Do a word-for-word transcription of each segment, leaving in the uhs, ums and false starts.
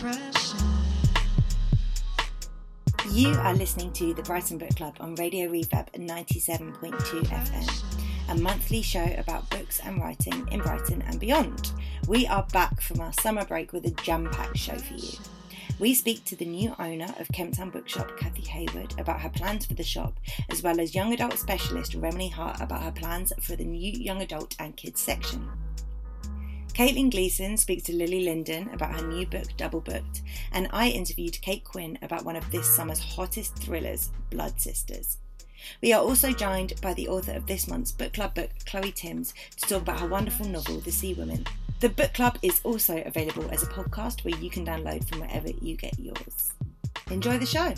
You are listening to the Brighton Book Club on Radio Reverb ninety-seven point two F M, a monthly show about books and writing in Brighton and beyond. We are back from our summer break with a jam-packed show for you. We speak to the new owner of Kemp Town Bookshop, Cathy Hayward, about her plans for the shop, as well as young adult specialist Remini Hart about her plans for the new young adult and kids section. Caitlin Gleeson speaks to Lily Linden about her new book, Double Booked, and I interviewed Kate Quinn about one of this summer's hottest thrillers, Blood Sisters. We are also joined by the author of this month's book club book, Chloe Timms, to talk about her wonderful novel, The Sea Women. The book club is also available as a podcast where you can download from wherever you get yours. Enjoy the show.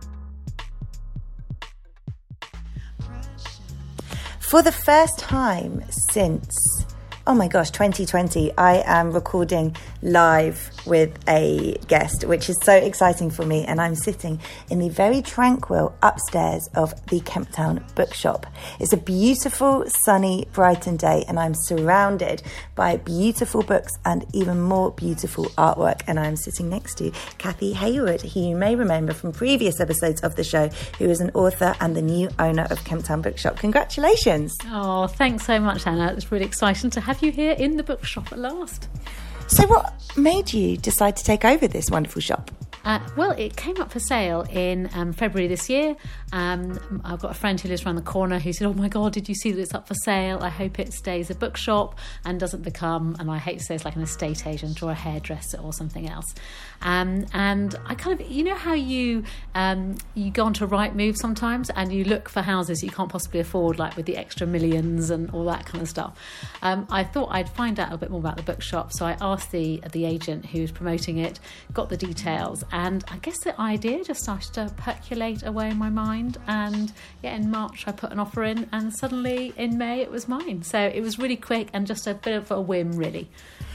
For the first time since, oh my gosh, twenty twenty, I am recording live with a guest, which is so exciting for me, and I'm sitting in the very tranquil upstairs of the Kemp Town Bookshop. It's a beautiful, sunny Brighton day, and I'm surrounded by beautiful books and even more beautiful artwork, and I'm sitting next to Cathy Hayward, who you may remember from previous episodes of the show, who is an author and the new owner of Kemp Town Bookshop. Congratulations. Oh, thanks so much, Anna. It's really exciting to have you here in the bookshop at last. So what made you decide to take over this wonderful shop? Uh, well, it came up for sale in um, February this year. Um, I've got a friend who lives around the corner who said, oh my God, did you see that it's up for sale? I hope it stays a bookshop and doesn't become, and I hate to say it's like an estate agent or a hairdresser or something else. Um, and I kind of, you know how you um, you go onto Rightmove sometimes and you look for houses you can't possibly afford, like with the extra millions and all that kind of stuff. Um, I thought I'd find out a bit more about the bookshop, so I asked the the agent who was promoting it, got the details, and I guess the idea just started to percolate away in my mind. And yeah, in March I put an offer in, and suddenly in May it was mine. So it was really quick and just a bit of a whim, really.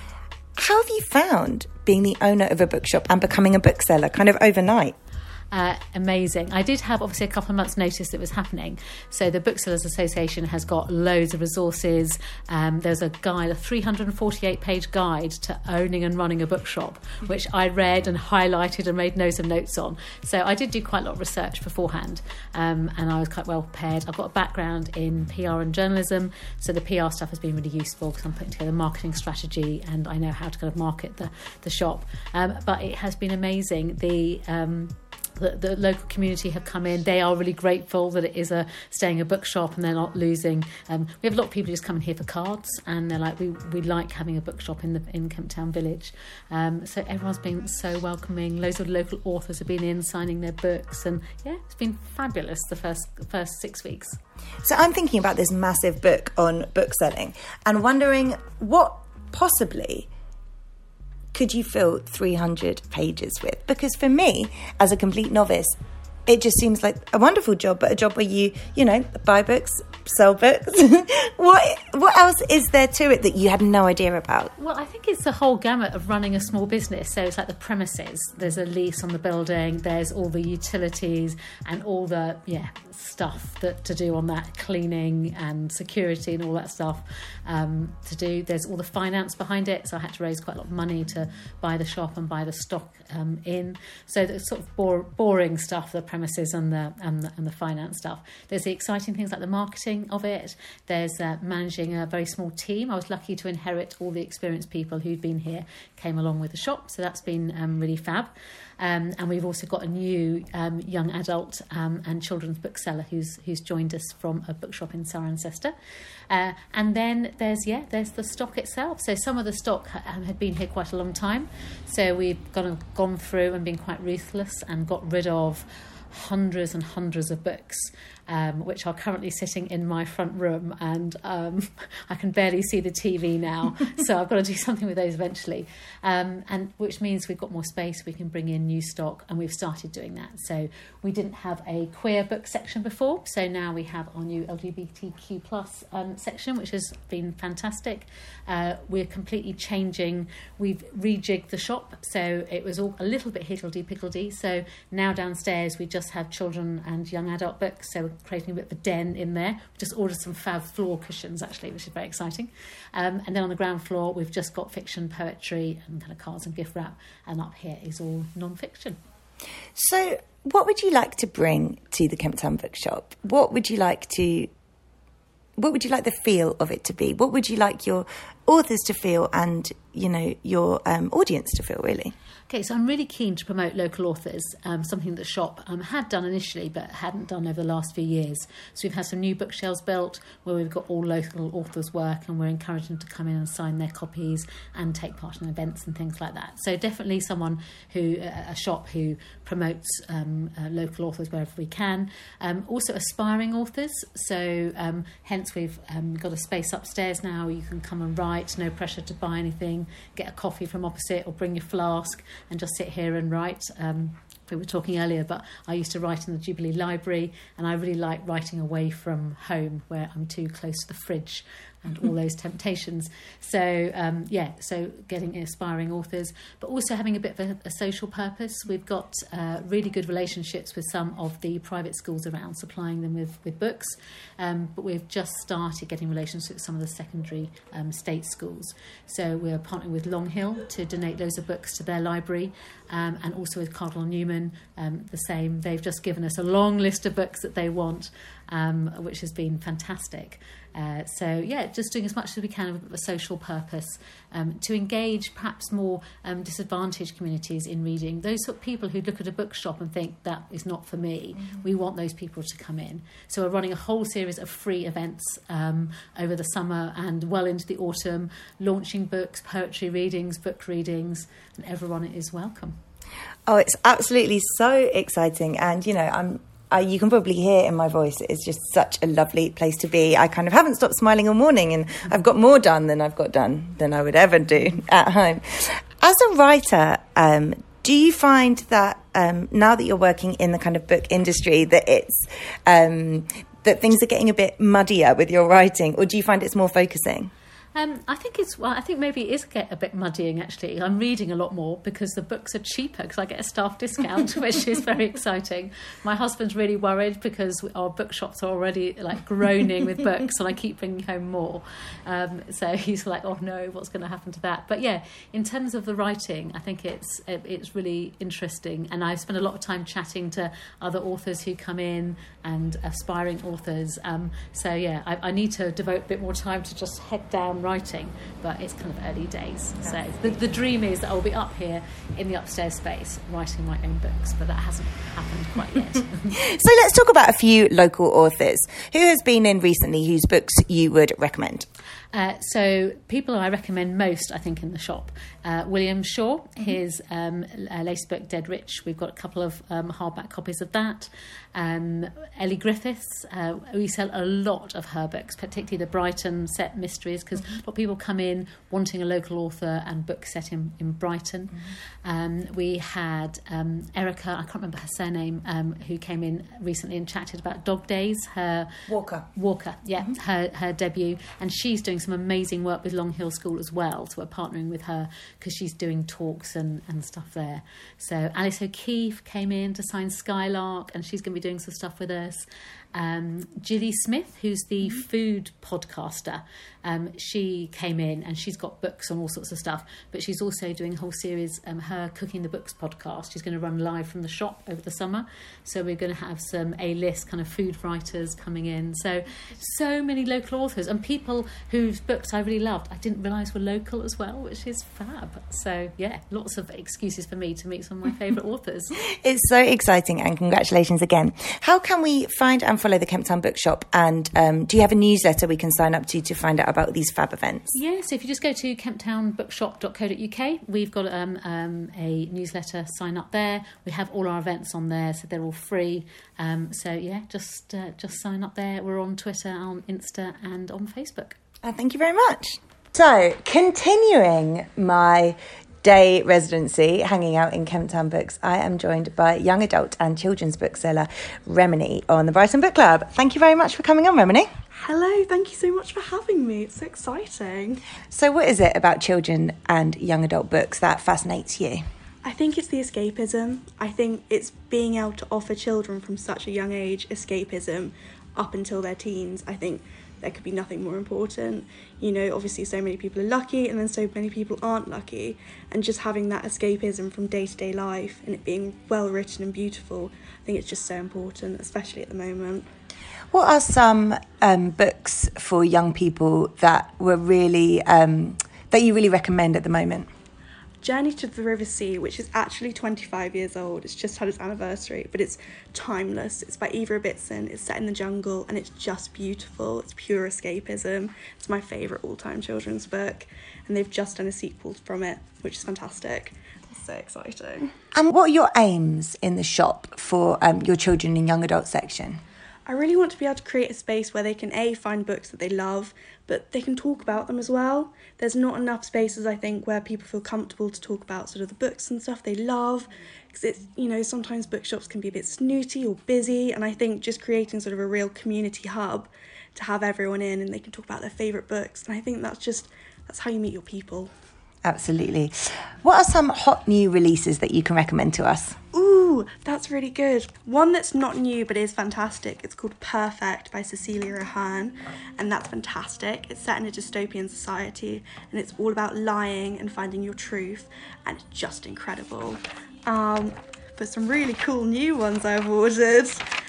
How have you found being the owner of a bookshop and becoming a bookseller kind of overnight? Uh, amazing. I did have obviously a couple of months' notice that was happening. So the Booksellers Association has got loads of resources. Um, there's a guide, a three hundred forty-eight page guide to owning and running a bookshop, which I read and highlighted and made notes and notes on. So I did do quite a lot of research beforehand, um, and I was quite well prepared. I've got a background in P R and journalism, so the P R stuff has been really useful because I'm putting together a marketing strategy and I know how to kind of market the, the shop. Um, but it has been amazing. The... Um, The, the local community have come in. They are really grateful that it is a staying a bookshop and they're not losing. Um, we have a lot of people who just come in here for cards, and they're like, we we like having a bookshop in the in Kemp Town Village. Um, so everyone's been so welcoming. Loads of local authors have been in signing their books, and yeah, it's been fabulous the first first six weeks. So I'm thinking about this massive book on bookselling and wondering what possibly could you fill three hundred pages with? Because for me, as a complete novice, it just seems like a wonderful job, but a job where you, you know, buy books, sell books. what what else is there to it that you had no idea about? Well, I think it's the whole gamut of running a small business. So it's like the premises. There's a lease on the building. There's all the utilities and all the, yeah, stuff that to do on that, cleaning and security and all that stuff um, to do. There's all the finance behind it. So I had to raise quite a lot of money to buy the shop and buy the stock um, in. So the sort of bore, boring stuff, the premises and the, and the and the finance stuff. There's the exciting things like the marketing of it. There's uh, managing a very small team. I was lucky to inherit all the experienced people who'd been here, came along with the shop. So that's been um, really fab. Um, and we've also got a new um, young adult um, and children's bookseller who's who's joined us from a bookshop in Cirencester. Uh, and then there's, yeah, there's the stock itself. So some of the stock um, had been here quite a long time. So we've gone, gone through and been quite ruthless and got rid of hundreds and hundreds of books, um, which are currently sitting in my front room, and um, I can barely see the T V now, so I've got to do something with those eventually, um, and which means we've got more space, we can bring in new stock, and we've started doing that. So we didn't have a queer book section before, so now we have our new L G B T Q plus um, section, which has been fantastic. Uh, we're completely changing, we've rejigged the shop, so it was all a little bit higgledy-piggledy, so now downstairs we just have children and young adult books, so we're creating a bit of a den in there. We just ordered some fab floor cushions, actually, which is very exciting. Um, and then on the ground floor, we've just got fiction, poetry, and kind of cards and gift wrap. And up here is all non-fiction. So what would you like to bring to the Kemp Town Bookshop? What would you like to... What would you like the feel of it to be? What would you like your authors to feel and, you know, your um, audience to feel, really? Okay, so I'm really keen to promote local authors, um, something that Shop um, had done initially but hadn't done over the last few years. So we've had some new bookshelves built where we've got all local authors' work, and we're encouraging them to come in and sign their copies and take part in events and things like that. So definitely someone who, a shop who promotes um, uh, local authors wherever we can. Um, also aspiring authors, so um, hence we've um, got a space upstairs now. You can come and write, no pressure to buy anything, get a coffee from opposite or bring your flask and just sit here and write. Um, we were talking earlier, but I used to write in the Jubilee Library, and I really like writing away from home where I'm too close to the fridge and all those temptations. So, um, yeah, so getting aspiring authors, but also having a bit of a, a social purpose. We've got uh, really good relationships with some of the private schools around, supplying them with, with books, um, but we've just started getting relationships with some of the secondary um, state schools. So we're partnering with Long Hill to donate loads of books to their library, um, and also with Cardinal Newman, um, the same. They've just given us a long list of books that they want, um, which has been fantastic. Uh, so, yeah, just doing as much as we can with a social purpose um, to engage perhaps more um, disadvantaged communities in reading. Those sort of people who look at a bookshop and think that is not for me, mm-hmm. we want those people to come in. So we're running a whole series of free events um, over the summer and well into the autumn, launching books, poetry readings, book readings, and everyone is welcome. Oh, it's absolutely so exciting. And, you know, I'm Uh, you can probably hear in my voice, it's just such a lovely place to be. I kind of haven't stopped smiling all morning, and I've got more done than I've got done than I would ever do at home. As a writer, um, do you find that um, now that you're working in the kind of book industry, that it's um, that things are getting a bit muddier with your writing, or do you find it's more focusing? Um, I think it's well. I think maybe it is get a bit muddying. Actually, I'm reading a lot more because the books are cheaper because I get a staff discount, which is very exciting. My husband's really worried because our bookshops are already like groaning with books, and I keep bringing home more. Um, so he's like, "Oh no, what's going to happen to that?" But yeah, in terms of the writing, I think it's it, it's really interesting, and I spend a lot of time chatting to other authors who come in and aspiring authors. Um, so yeah, I, I need to devote a bit more time to just head down writing, but it's kind of early days. So the, the dream is that I'll be up here in the upstairs space writing my own books, but that hasn't happened quite yet. So let's talk about a few local authors. Who has been in recently whose books you would recommend? Uh, so people I recommend most, I think, in the shop. Uh, William Shaw, mm-hmm. his um, uh, latest book, Dead Rich. We've got a couple of um, hardback copies of that. Um, Ellie Griffiths, uh, we sell a lot of her books, particularly the Brighton set mysteries, because mm-hmm. a lot of people come in wanting a local author and book set in, in Brighton. Mm-hmm. Um, we had um, Erica, I can't remember her surname, um, who came in recently and chatted about Dog Days. Her Walker. Walker, yeah, mm-hmm. her, her debut. And she's doing some amazing work with Long Hill School as well, so we're partnering with her because she's doing talks and, and stuff there. So Alice O'Keefe came in to sign Skylark, and she's going to be doing some stuff with us. Um, Gilly Smith, who's the food podcaster, um, she came in and she's got books on all sorts of stuff, but she's also doing a whole series, um, her Cooking the Books podcast. She's going to run live from the shop over the summer, so we're going to have some A-list kind of food writers coming in. So so many local authors and people whose books I really loved I didn't realise were local as well, which is fab. So yeah, lots of excuses for me to meet some of my favourite authors. It's so exciting, and congratulations again. How can we find and follow the Kemp Town Bookshop, and um, do you have a newsletter we can sign up to to find out about these fab events? Yeah, so if you just go to kemp town bookshop dot co dot uk, we've got um, um, a newsletter, sign up there. We have all our events on there, so they're all free. Um, so yeah, just uh, just sign up there. We're on Twitter, on Insta and on Facebook. Uh, thank you very much. So, continuing my day residency hanging out in Kemp Town Books, I am joined by young adult and children's bookseller Remini on the Brighton Book Club. Thank you very much for coming on, Remini. Hello, thank you so much for having me. It's so exciting. So what is it about children and young adult books that fascinates you? I think it's the escapism. I think it's being able to offer children from such a young age escapism up until their teens. I think there could be nothing more important. You know, obviously so many people are lucky and then so many people aren't lucky. And just having that escapism from day-to-day life and it being well written and beautiful, I think it's just so important, especially at the moment. What are some um, books for young people that were really um, that you really recommend at the moment? Journey to the River Sea, which is actually twenty-five years old. It's just had its anniversary, but it's timeless. It's by Eva Ibbotson. It's set in the jungle and it's just beautiful. It's pure escapism. It's my favourite all-time children's book, and they've just done a sequel from it, which is fantastic. It's so exciting. And what are your aims in the shop for um, your children and young adult section? I really want to be able to create a space where they can A, find books that they love, but they can talk about them as well. There's not enough spaces, I think, where people feel comfortable to talk about sort of the books and stuff they love, because it's, you know, sometimes bookshops can be a bit snooty or busy, and I think just creating sort of a real community hub to have everyone in and they can talk about their favourite books, and I think that's just, that's how you meet your people. Absolutely. What are some hot new releases that you can recommend to us? Ooh, that's really good. One that's not new but is fantastic. It's called Perfect by Cecilia Ahern, and that's fantastic. It's set in a dystopian society and it's all about lying and finding your truth, and it's just incredible. Um, but some really cool new ones I've ordered.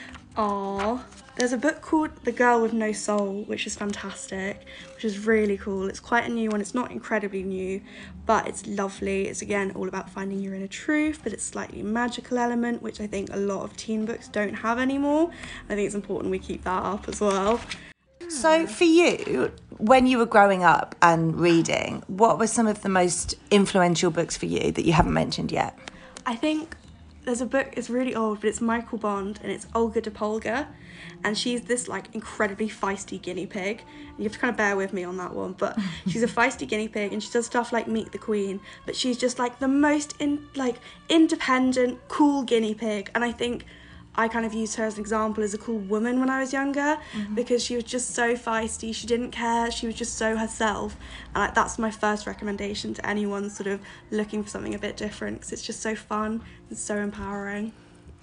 Aww. There's a book called The Girl with No Soul, which is fantastic, which is really cool. It's quite a new one. It's not incredibly new, but it's lovely. It's, again, all about finding your inner truth, but it's slightly magical element, which I think a lot of teen books don't have anymore. I think it's important we keep that up as well. So for you, when you were growing up and reading, what were some of the most influential books for you that you haven't mentioned yet? I think there's a book, it's really old, but it's Michael Bond, and it's Olga de Polga, and she's this like incredibly feisty guinea pig. And you have to kind of bear with me on that one, but she's a feisty guinea pig, and she does stuff like Meet the Queen, but she's just like the most in like independent, cool guinea pig. And I think I kind of used her as an example as a cool woman when I was younger, mm-hmm. because she was just so feisty, she didn't care, she was just so herself. And like, that's my first recommendation to anyone sort of looking for something a bit different, because it's just so fun and so empowering.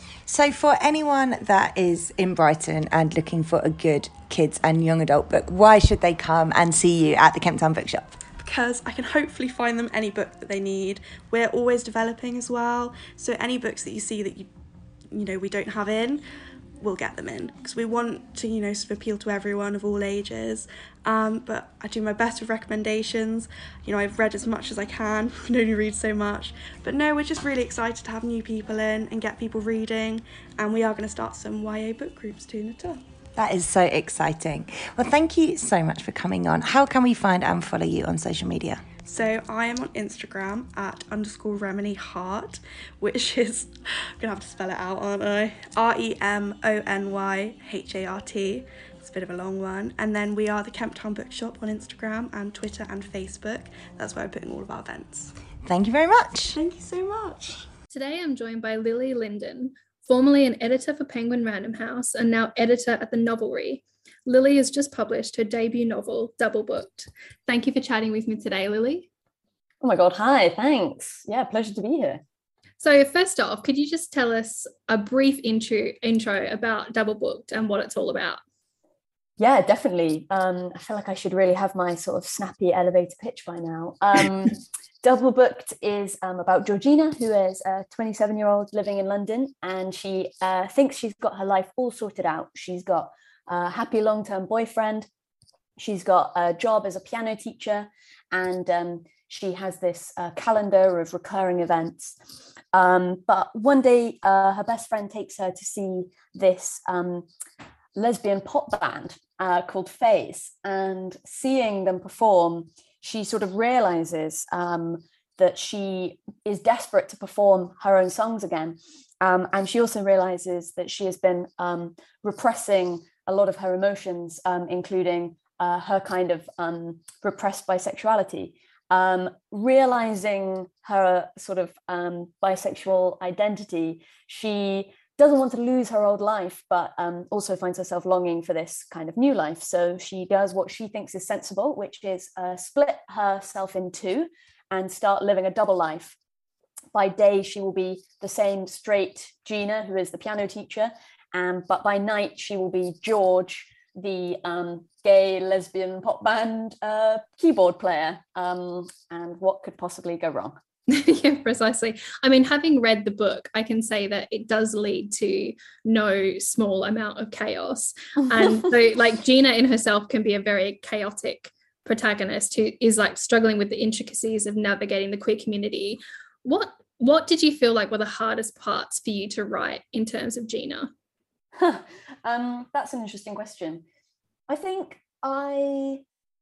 So for anyone that is in Brighton and looking for a good kids and young adult book, why should they come and see you at the Kemptown Bookshop? Because I can hopefully find them any book that they need. We're always developing as well, so any books that you see that you you know we don't have in, we'll get them in, because we want to, you know, sort of appeal to everyone of all ages. Um, but I do my best with recommendations. You know, I've read as much as I can. I can only read so much. But no, we're just really excited to have new people in and get people reading. And we are going to start some Y A book groups too, Nata. That is so exciting. Well, thank you so much for coming on. How can we find and follow you on social media? So I am on Instagram at underscore Remony Hart, which is, I'm going to have to spell it out, aren't I? R E M O N Y H A R T. It's a bit of a long one. And then we are the Kemptown Bookshop on Instagram and Twitter and Facebook. That's where we're putting all of our events. Thank you very much. Thank you so much. Today I'm joined by Lily Linden, formerly an editor for Penguin Random House and now editor at The Novelry. Lily has just published her debut novel, Double Booked. Thank you for chatting with me today, Lily. Oh my God, hi, thanks. Yeah, pleasure to be here. So first off, could you just tell us a brief intro, intro about Double Booked and what it's all about? Yeah, definitely. Um, I feel like I should really have my sort of snappy elevator pitch by now. Um, Double Booked is um, about Georgina, who is a twenty-seven-year-old living in London, and she uh, thinks she's got her life all sorted out. She's got a happy long-term boyfriend. She's got a job as a piano teacher, and um, she has this uh, calendar of recurring events. Um, but one day, uh, her best friend takes her to see this um, lesbian pop band uh, called Phase, and seeing them perform, she sort of realizes um, that she is desperate to perform her own songs again. Um, and she also realizes that she has been um, repressing a lot of her emotions, um, including uh, her kind of um, repressed bisexuality. Um, realizing her sort of um, bisexual identity, she doesn't want to lose her old life, but um, also finds herself longing for this kind of new life. So she does what she thinks is sensible, which is uh, split herself in two and start living a double life. by day she will be the same straight Gina, who is the piano teacher, and but by night she will be George, the um, gay lesbian pop band uh, keyboard player. Um, and what could possibly go wrong? Yeah, precisely. I mean, having read the book, I can say that it does lead to no small amount of chaos. And so, like, Gina in herself can be a very chaotic protagonist who is like struggling with the intricacies of navigating the queer community. What what did you feel like were the hardest parts for you to write in terms of Gina? um, that's an interesting question. I think I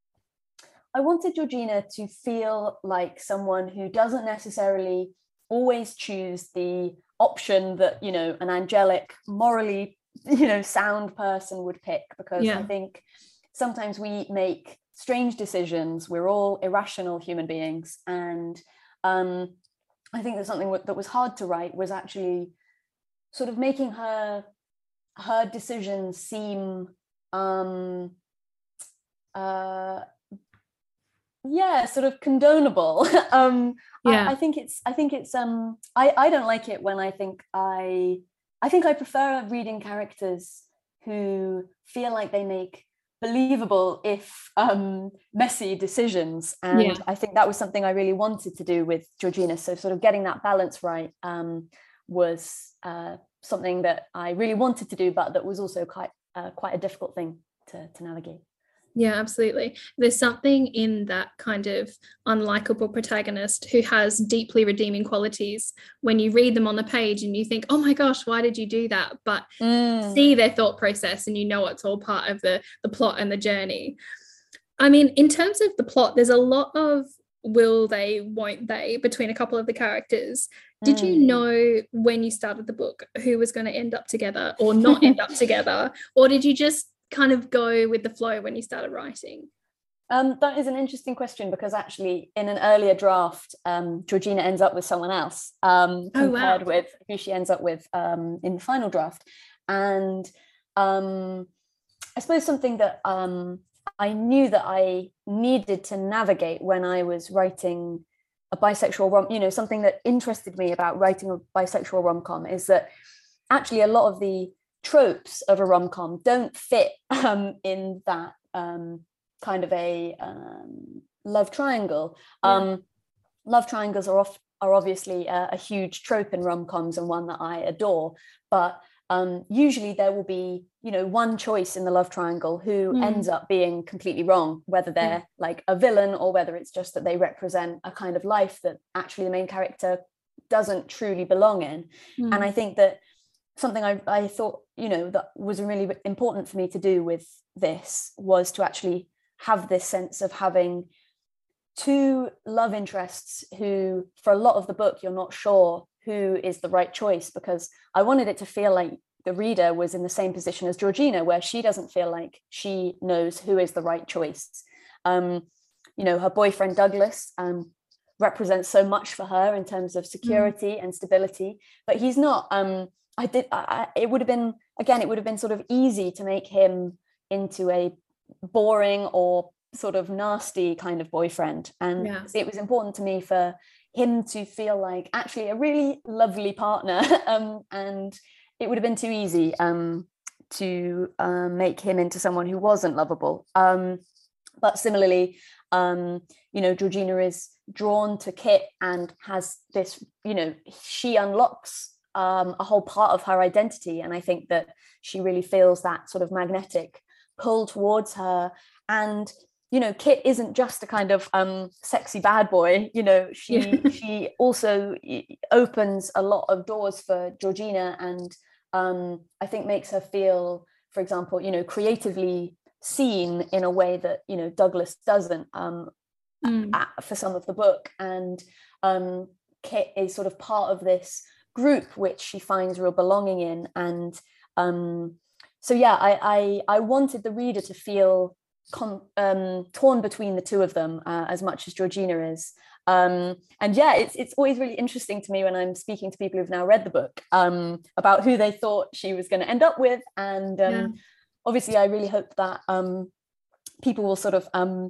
I wanted Georgina to feel like someone who doesn't necessarily always choose the option that, you know, an angelic, morally, you know, sound person would pick, because yeah. I think sometimes we make strange decisions. We're all irrational human beings. And um, I think that something that was hard to write was actually sort of making her, her decisions seem um, uh, yeah, sort of condonable. um yeah. I, I think it's I think it's um I, I don't like it when I think I I think I prefer reading characters who feel like they make believable if um messy decisions. And yeah. I think that was something I really wanted to do with Georgina. So sort of getting that balance right um was uh something that I really wanted to do, but that was also quite uh, quite a difficult thing to, to navigate. Yeah, absolutely. There's something in that kind of unlikable protagonist who has deeply redeeming qualities when you read them on the page and you think, oh my gosh, why did you do that? But mm. see their thought process and you know it's all part of the, the plot and the journey. I mean, in terms of the plot, there's a lot of will they, won't they between a couple of the characters. Did mm. you know when you started the book who was going to end up together or not end up together? Or did you just kind of go with the flow when you started writing? Um, that is an interesting question, because actually in an earlier draft, um, Georgina ends up with someone else um, compared oh, wow. with who she ends up with um, in the final draft. And um, I suppose something that um, I knew that I needed to navigate when I was writing a bisexual rom, you know, something that interested me about writing a bisexual rom-com is that actually a lot of the tropes of a rom-com don't fit um, in that um, kind of a um, love triangle. Yeah. Um, love triangles are off, are obviously a, a huge trope in rom-coms and one that I adore, but um, usually there will be, you know, one choice in the love triangle who mm. ends up being completely wrong, whether they're yeah. like a villain or whether it's just that they represent a kind of life that actually the main character doesn't truly belong in. Mm. And I think that something I, I thought, you know, that was really important for me to do with this was to actually have this sense of having two love interests who, for a lot of the book, you're not sure who is the right choice, because I wanted it to feel like the reader was in the same position as Georgina, where she doesn't feel like she knows who is the right choice. Um, you know, her boyfriend, Douglas, um, represents so much for her in terms of security mm. and stability, but he's not... Um, I did, I, it would have been, again, it would have been sort of easy to make him into a boring or sort of nasty kind of boyfriend. And yeah. it was important to me for him to feel like actually a really lovely partner. um, and it would have been too easy um, to um, make him into someone who wasn't lovable. Um, but similarly, um, you know, Georgina is drawn to Kit and has this, you know, she unlocks Um, a whole part of her identity, and I think that she really feels that sort of magnetic pull towards her. And you know, Kit isn't just a kind of um, sexy bad boy. You know, she yeah. she also opens a lot of doors for Georgina, and um, I think makes her feel, for example, you know, creatively seen in a way that, you know, Douglas doesn't um, mm. at, for some of the book. And um, Kit is sort of part of this group which she finds real belonging in. And um, so yeah, I, I I wanted the reader to feel con- um, torn between the two of them uh, as much as Georgina is. Um, and yeah, it's it's always really interesting to me when I'm speaking to people who've now read the book um, about who they thought she was going to end up with. And um, yeah. obviously I really hope that um, people will sort of um,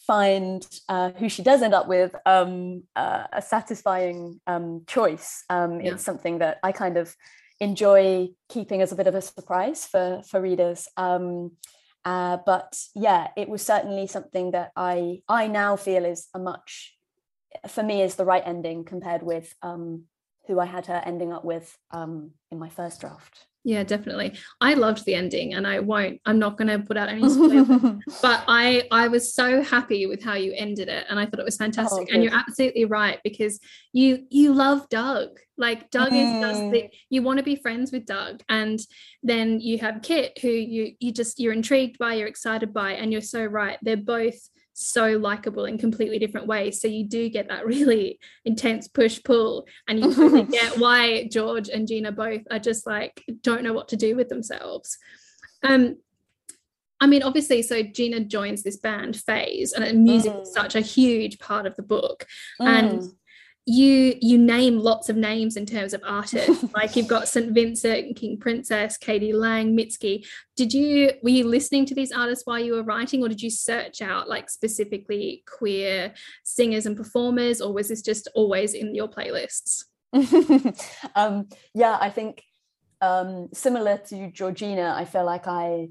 find uh, who she does end up with um, uh, a satisfying um, choice. Um, Yeah. It's something that I kind of enjoy keeping as a bit of a surprise for for readers. Um, uh, but yeah, it was certainly something that I I now feel is a much, for me, is the right ending compared with um, who I had her ending up with um, in my first draft. Yeah, definitely. I loved the ending, and I won't, I'm not going to put out any spoilers, but I, I was so happy with how you ended it. And I thought it was fantastic. Oh, and you're absolutely right, because you, you love Doug. Like Doug mm. is just the, you want to be friends with Doug. And then you have Kit, who you, you just, you're intrigued by, you're excited by, and you're so right. They're both so likable in completely different ways, so you do get that really intense push pull, and you totally get why George and Gina both are just like don't know what to do with themselves. um I mean, obviously, so Gina joins this band Phase, and music mm. is such a huge part of the book. mm. And you you name lots of names in terms of artists. Like you've got Saint Vincent, King Princess, Katie Lang, Mitski. Did you were you listening to these artists while you were writing, or did you search out like specifically queer singers and performers, or was this just always in your playlists? um yeah I think um similar to Georgina, I feel like I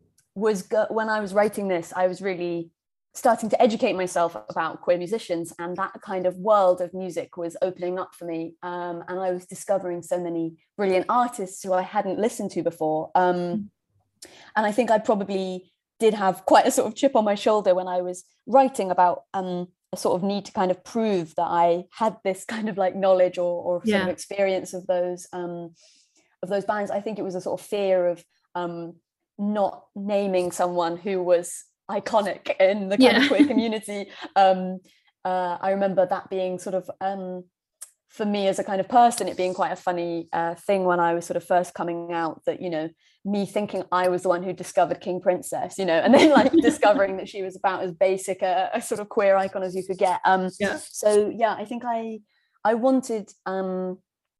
was go- when I was writing this, I was really starting to educate myself about queer musicians, and that kind of world of music was opening up for me, um, and I was discovering so many brilliant artists who I hadn't listened to before, um, and I think I probably did have quite a sort of chip on my shoulder when I was writing about um, a sort of need to kind of prove that I had this kind of like knowledge or, or sort yeah. of experience of those um, of those bands. I think it was a sort of fear of um, not naming someone who was iconic in the kind yeah. of queer community. Um, uh, I remember that being sort of, um, for me as a kind of person, it being quite a funny uh, thing when I was sort of first coming out, that, you know, me thinking I was the one who discovered King Princess, you know, and then like discovering that she was about as basic a, a sort of queer icon as you could get. Um, yeah. So yeah, I think I, I wanted, um,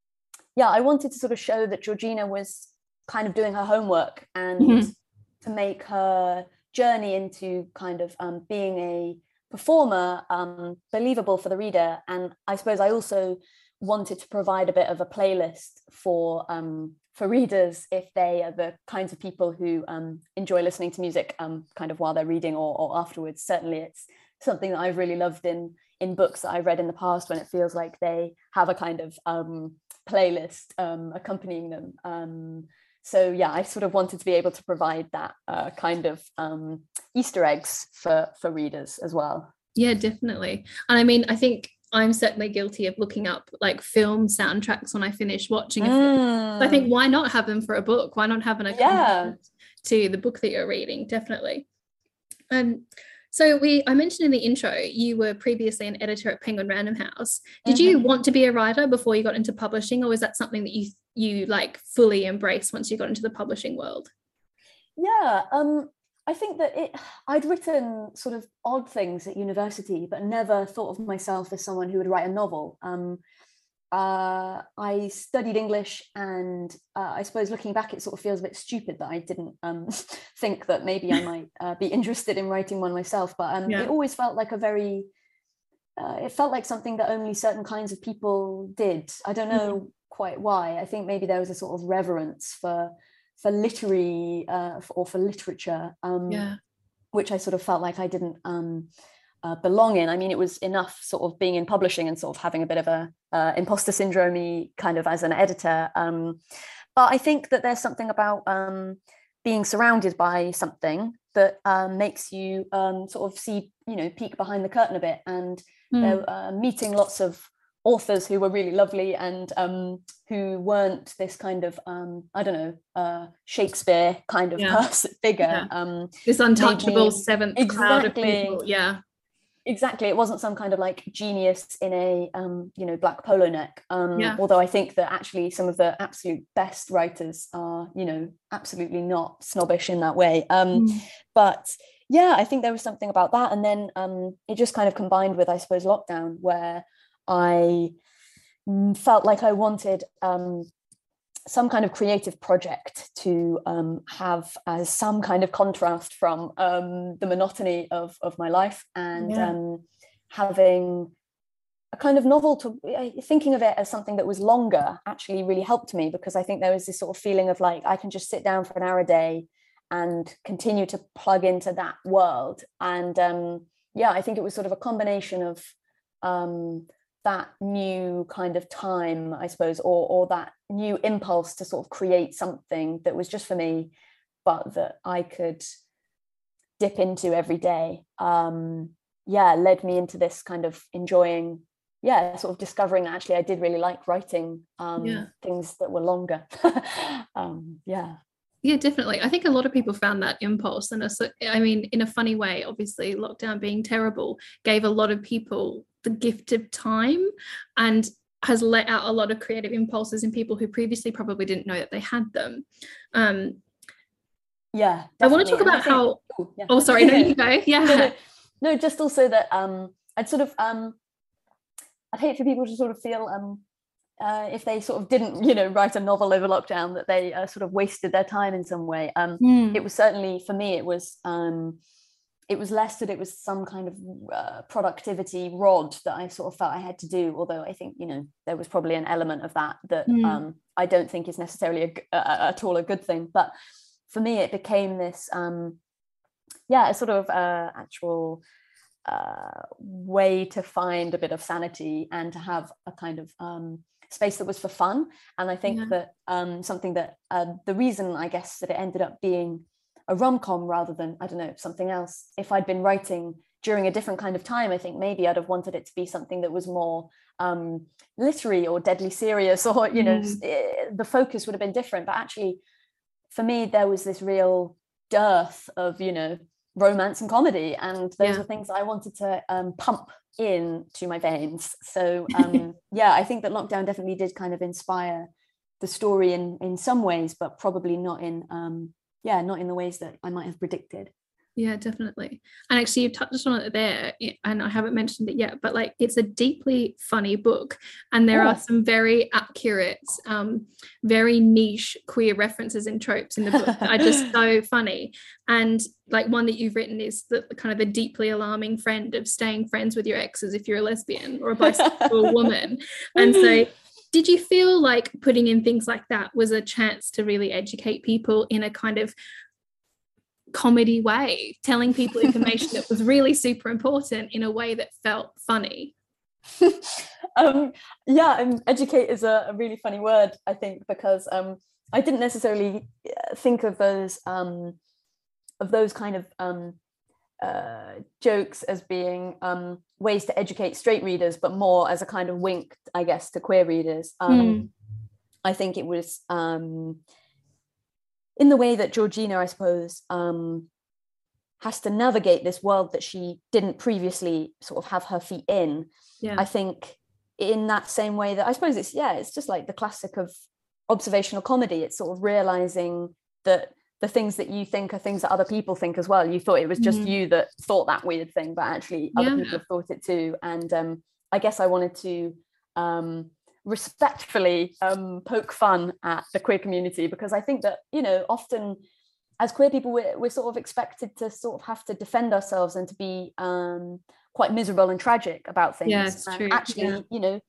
yeah, I wanted to sort of show that Georgina was kind of doing her homework, and mm-hmm. to make her journey into kind of um, being a performer um, believable for the reader. And I suppose I also wanted to provide a bit of a playlist for um, for readers if they are the kinds of people who um, enjoy listening to music um, kind of while they're reading or, or afterwards. Certainly it's something that I've really loved in in books that I've read in the past, when it feels like they have a kind of um, playlist um, accompanying them. Um, So yeah, I sort of wanted to be able to provide that uh, kind of um, Easter eggs for, for readers as well. Yeah, definitely. And I mean, I think I'm certainly guilty of looking up like film soundtracks when I finish watching a film. Mm. So I think, why not have them for a book? Why not have an accompaniment yeah. to the book that you're reading? Definitely. Um, so we, I mentioned in the intro, you were previously an editor at Penguin Random House. Did mm-hmm. you want to be a writer before you got into publishing, or was that something that you you like fully embraced once you got into the publishing world? Yeah, um, I think that it, I'd written sort of odd things at university, but never thought of myself as someone who would write a novel. Um, uh, I studied English, and uh, I suppose looking back, it sort of feels a bit stupid that I didn't um, think that maybe I might uh, be interested in writing one myself. But um, yeah. it always felt like a very, uh, it felt like something that only certain kinds of people did. I don't know mm-hmm. quite why. I think maybe there was a sort of reverence for for literary uh, or for literature, um, yeah. which I sort of felt like I didn't um, uh, belong in. I mean, it was enough sort of being in publishing and sort of having a bit of a uh, imposter syndrome kind of as an editor. Um, but I think that there's something about um, being surrounded by something that um, makes you um, sort of see, you know, peek behind the curtain a bit, and mm. uh, meeting lots of authors who were really lovely, and um, who weren't this kind of, um, I don't know, uh, Shakespeare kind of yeah. person, figure. Yeah. Um, this untouchable me, seventh exactly, cloud of people. Yeah. Exactly. It wasn't some kind of like genius in a, um, you know, black polo neck. Um, yeah. Although I think that actually some of the absolute best writers are, you know, absolutely not snobbish in that way. Um, mm. But yeah, I think there was something about that. And then um, it just kind of combined with, I suppose, lockdown, where I felt like I wanted um, some kind of creative project to um, have as some kind of contrast from um, the monotony of, of my life, and yeah. um, having a kind of novel to thinking of it as something that was longer actually really helped me, because I think there was this sort of feeling of like, I can just sit down for an hour a day and continue to plug into that world. And um, yeah, I think it was sort of a combination of um, that new kind of time, I suppose, or or that new impulse to sort of create something that was just for me, but that I could dip into every day. Um, yeah, led me into this kind of enjoying, yeah, sort of discovering that actually I did really like writing um, yeah. things that were longer. um, yeah. Yeah, definitely. I think a lot of people found that impulse, and I mean, in a funny way, obviously lockdown being terrible gave a lot of people the gift of time and has let out a lot of creative impulses in people who previously probably didn't know that they had them. Um, yeah, definitely. I want to talk about think, how, oh, yeah. oh sorry, no, you go. Yeah. No, no, no, just also that um, I'd sort of, um, I'd hate for people to sort of feel, um, uh, if they sort of didn't, you know, write a novel over lockdown, that they uh, sort of wasted their time in some way. Um, mm. It was certainly, for me, it was, um, it was less that it was some kind of uh, productivity rod that I sort of felt I had to do, although I think, you know, there was probably an element of that that mm. um, I don't think is necessarily a, a, at all a good thing. But for me, it became this, um, yeah, a sort of uh, actual uh, way to find a bit of sanity and to have a kind of um, space that was for fun. And I think yeah. that um, something that uh, the reason, I guess, that it ended up being a rom-com rather than, I don't know, something else. If I'd been writing during a different kind of time, I think maybe I'd have wanted it to be something that was more um, literary or deadly serious, or, you know, mm. it, the focus would have been different. But actually, for me, there was this real dearth of, you know, romance and comedy. And those yeah. are things I wanted to um, pump in to my veins. So um, yeah, I think that lockdown definitely did kind of inspire the story in, in some ways, but probably not in, um, yeah, not in the ways that I might have predicted. Yeah, definitely. And actually you touched on it there, and I haven't mentioned it yet, but like, it's a deeply funny book, and there oh. are some very accurate, um, very niche queer references and tropes in the book that are just so funny. And like, one that you've written is the kind of the deeply alarming friend of staying friends with your exes if you're a lesbian or a bisexual woman. And so did you feel like putting in things like that was a chance to really educate people in a kind of comedy way, telling people information that was really super important in a way that felt funny? um, yeah, um, educate is a, a really funny word, I think, because um, I didn't necessarily think of those um, of those kind of um, uh, jokes as being um, ways to educate straight readers, but more as a kind of wink, I guess, to queer readers. Um, mm. I think it was um, in the way that Georgina, I suppose, um, has to navigate this world that she didn't previously sort of have her feet in. Yeah. I think in that same way that I suppose it's, yeah, it's just like the classic of observational comedy. It's sort of realizing that the things that you think are things that other people think as well. You thought it was just mm. you that thought that weird thing, but actually other yeah. people have thought it too. And um, I guess I wanted to um, respectfully um, poke fun at the queer community, because I think that, you know, often as queer people, we're, we're sort of expected to sort of have to defend ourselves and to be um, quite miserable and tragic about things. Yeah, it's and true. Actually, yeah. you know,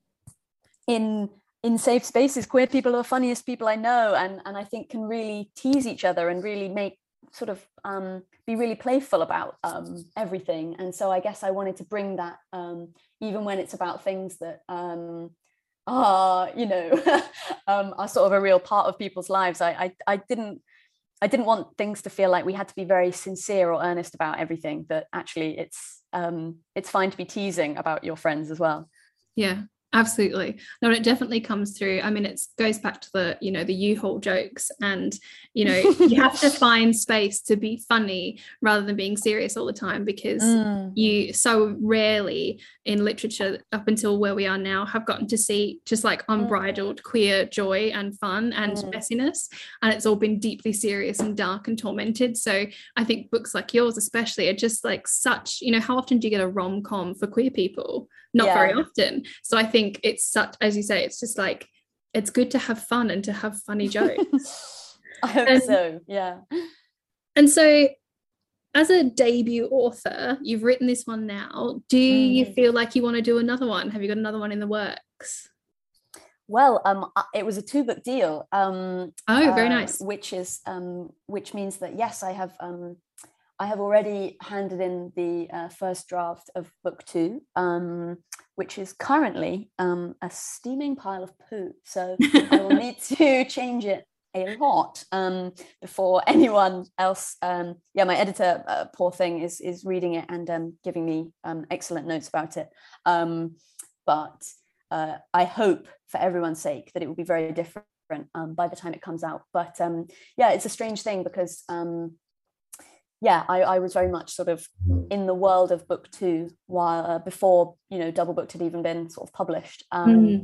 in in safe spaces, queer people are the funniest people I know, and and I think can really tease each other and really make sort of um, be really playful about um, everything. And so I guess I wanted to bring that, um, even when it's about things that um, are, you know, um, are sort of a real part of people's lives. I, I I didn't I didn't want things to feel like we had to be very sincere or earnest about everything. That actually it's um, it's fine to be teasing about your friends as well. Yeah. Absolutely. No, it definitely comes through. I mean, it goes back to the, you know, the U-Haul jokes, and, you know, you have to find space to be funny rather than being serious all the time, because mm. you so rarely in literature up until where we are now have gotten to see just like unbridled mm. queer joy and fun and mm. messiness. And it's all been deeply serious and dark and tormented. So I think books like yours especially are just like such, you know, how often do you get a rom-com for queer people? Not yeah. very often. So I think it's such, as you say, it's just like it's good to have fun and to have funny jokes. I hope and, so, yeah. And so as a debut author, you've written this one now. Do mm. you feel like you want to do another one? Have you got another one in the works? Well, um, it was a two-book deal. Um, oh, very uh, nice. Which is, um, which means that yes, I have, um, I have already handed in the uh, first draft of book two, um, which is currently um, a steaming pile of poo. So I will need to change it a lot um, before anyone else. Um, yeah, my editor, uh, poor thing, is is reading it and um, giving me um, excellent notes about it. Um, but uh, I hope, for everyone's sake, that it will be very different um, by the time it comes out. But um, yeah, it's a strange thing because um, yeah, I, I was very much sort of in the world of book two while uh, before, you know, Double Booked had even been sort of published. Um, mm.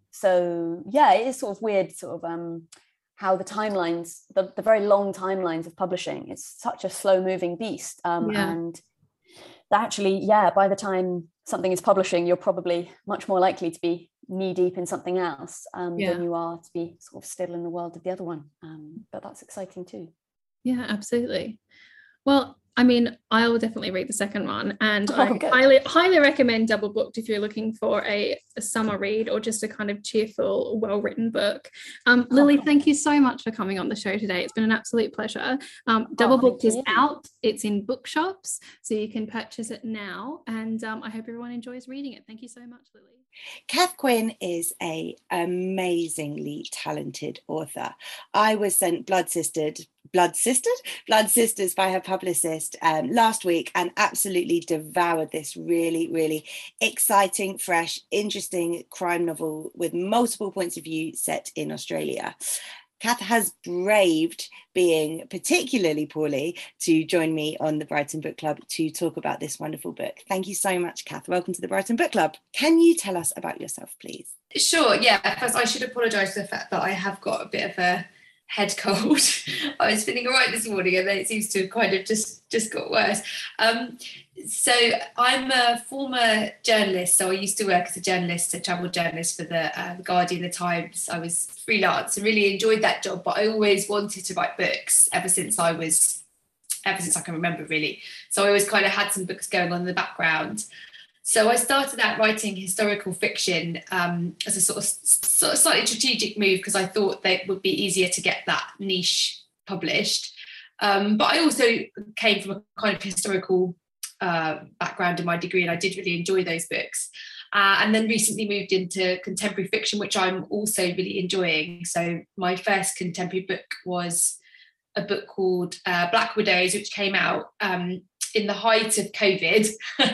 So yeah, it is sort of weird, sort of um, how the timelines, the, the very long timelines of publishing, it's such a slow moving beast. Um, yeah. And that actually, yeah, by the time something is publishing, you're probably much more likely to be knee deep in something else um, yeah. than you are to be sort of still in the world of the other one. Um, but that's exciting too. Yeah, absolutely. Well, I mean, I will definitely read the second one, and oh, I good. highly, highly recommend Double Booked if you're looking for a, a summer read or just a kind of cheerful, well-written book. Um, Lily, oh. thank you so much for coming on the show today. It's been an absolute pleasure. Um, Double oh, Booked is out. It's in bookshops, so you can purchase it now, and um, I hope everyone enjoys reading it. Thank you so much, Lily. Cath Quinn is a amazingly talented author. I was sent Blood Sistered, Blood Sistered? Blood Sisters by her publicist um, last week and absolutely devoured this really, really exciting, fresh, interesting crime novel with multiple points of view set in Australia. Cath has braved being particularly poorly to join me on the Brighton Book Club to talk about this wonderful book. Thank you so much, Cath. Welcome to the Brighton Book Club. Can you tell us about yourself, please? Sure, yeah. First, I should apologise for the fact that I have got a bit of a head cold. I was feeling all right this morning and then it seems to have kind of just, just got worse. Um, so I'm a former journalist. So I used to work as a journalist, a travel journalist for the, uh, the Guardian, the Times. I was freelance and really enjoyed that job, but I always wanted to write books ever since I was, ever since I can remember really. So I always kind of had some books going on in the background. So I started out writing historical fiction um, as a sort of, sort of slightly strategic move because I thought that it would be easier to get that niche published. Um, but I also came from a kind of historical uh, background in my degree and I did really enjoy those books. Uh, and then recently moved into contemporary fiction, which I'm also really enjoying. So my first contemporary book was a book called uh, Black Widows, which came out um, in the height of COVID.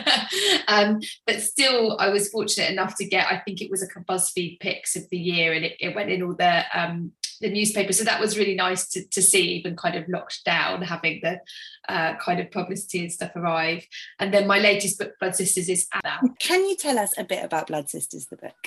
um, but still, I was fortunate enough to get, I think it was a BuzzFeed Picks of the year, and it, it went in all the um, the newspapers. So that was really nice to, to see, even kind of locked down, having the uh, kind of publicity and stuff arrive. And then my latest book, Blood Sisters, is out now. Can you tell us a bit about Blood Sisters, the book?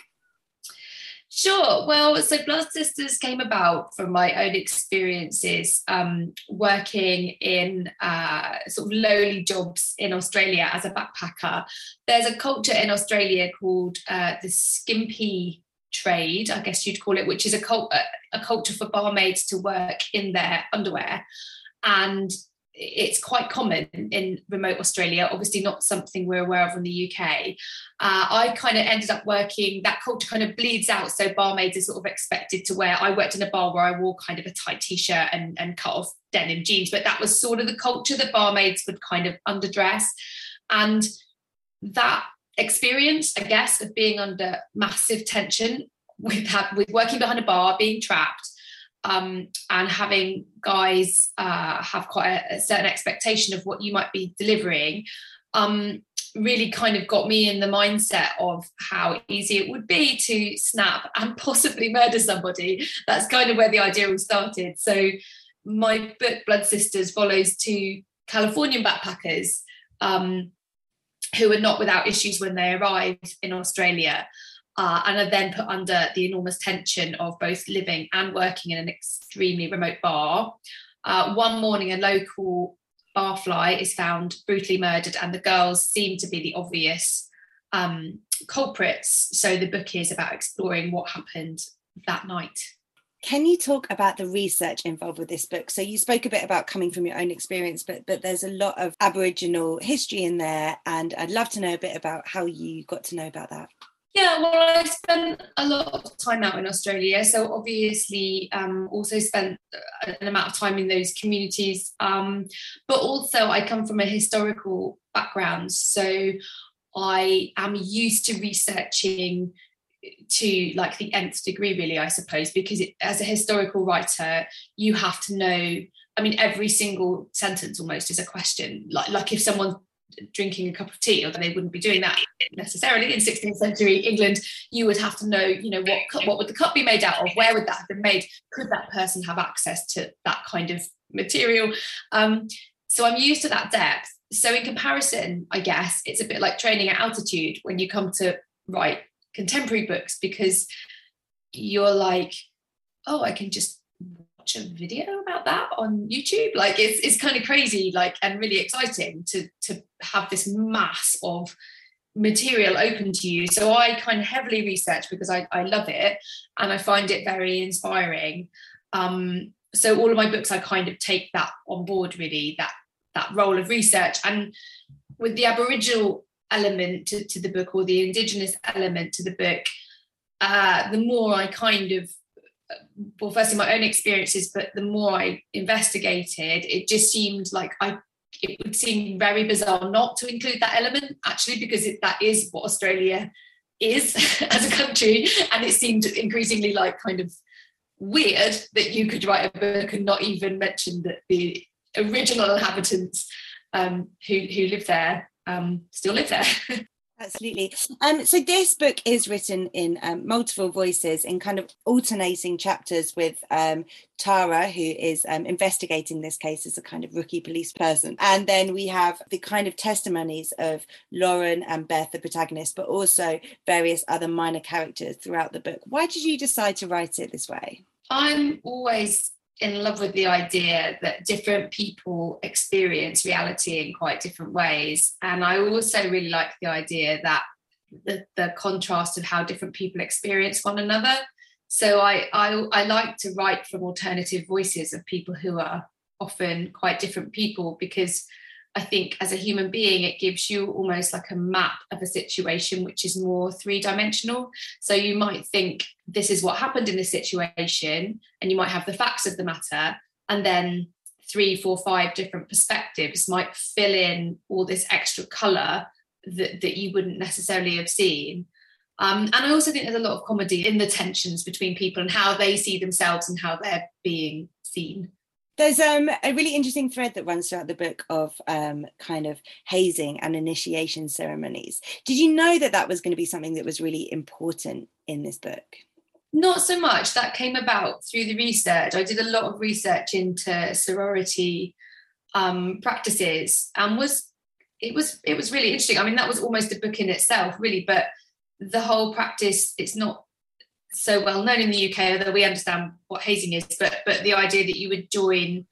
Sure. Well, so Blood Sisters came about from my own experiences um, working in uh, sort of lowly jobs in Australia as a backpacker. There's a culture in Australia called uh, the skimpy trade, I guess you'd call it, which is a, cult- a culture for barmaids to work in their underwear. And it's quite common in remote Australia, obviously not something we're aware of in the U K. Uh, I kind of ended up working, that culture kind of bleeds out, so barmaids are sort of expected to wear, I worked in a bar where I wore kind of a tight t-shirt and, and cut off denim jeans, but that was sort of the culture that barmaids would kind of underdress. And that experience, I guess, of being under massive tension with, with working behind a bar, being trapped, Um, and having guys uh, have quite a, a certain expectation of what you might be delivering um, really kind of got me in the mindset of how easy it would be to snap and possibly murder somebody. That's kind of where the idea all started. So my book, Blood Sisters, follows two Californian backpackers um, who are not without issues when they arrived in Australia. Uh, and are then put under the enormous tension of both living and working in an extremely remote bar. Uh, one morning, a local barfly is found brutally murdered, and the girls seem to be the obvious um, culprits. So the book is about exploring what happened that night. Can you talk about the research involved with this book? So you spoke a bit about coming from your own experience, but but there's a lot of Aboriginal history in there, and I'd love to know a bit about how you got to know about that. Yeah, well, I spent a lot of time out in Australia, so obviously um, also spent an amount of time in those communities, um, but also I come from a historical background, so I am used to researching to like the nth degree, really, I suppose, because it, as a historical writer, you have to know, I mean, every single sentence almost is a question. Like, like if someone's drinking a cup of tea, although they wouldn't be doing that necessarily in sixteenth century England, you would have to know, you know, what cup, what would the cup be made out of? Where would that have been made? Could that person have access to that kind of material? Um, so I'm used to that depth. So in comparison, I guess, it's a bit like training at altitude when you come to write contemporary books, because you're like, oh, I can just watch a video about that on YouTube. Like it's it's kind of crazy, like, and really exciting to to have this mass of material open to you. So I kind of heavily research because I, I love it and I find it very inspiring. Um, so all of my books, I kind of take that on board, really, that that role of research. And with the Aboriginal element to, to the book, or the Indigenous element to the book, uh, the more I kind of, well, firstly my own experiences, but the more I investigated, it just seemed like I, it would seem very bizarre not to include that element, actually, because it, that is what Australia is as a country. And it seemed increasingly like kind of weird that you could write a book and not even mention that the original inhabitants um, who, who live there um still live there. Absolutely. Um so this book is written in um, multiple voices, in kind of alternating chapters, with um Tara, who is um, investigating this case as a kind of rookie police person, and then we have the kind of testimonies of Lauren and Beth, the protagonist, but also various other minor characters throughout the book. Why did you decide to write it this way? I'm always in love with the idea that different people experience reality in quite different ways. And I also really like the idea that the, the contrast of how different people experience one another. So I, I, I like to write from alternative voices of people who are often quite different people, because I think as a human being, it gives you almost like a map of a situation which is more three-dimensional. So you might think this is what happened in this situation, and you might have the facts of the matter, and then three, four, five different perspectives might fill in all this extra colour that, that you wouldn't necessarily have seen. Um, and I also think there's a lot of comedy in the tensions between people and how they see themselves and how they're being seen. There's um, a really interesting thread that runs throughout the book of um, kind of hazing and initiation ceremonies. Did you know that that was going to be something that was really important in this book? Not so much. That came about through the research. I did a lot of research into sorority um, practices, and was it was it was really interesting. I mean, that was almost a book in itself, really. But the whole practice, it's not so well known in the U K, although we understand what hazing is, but but the idea that you would join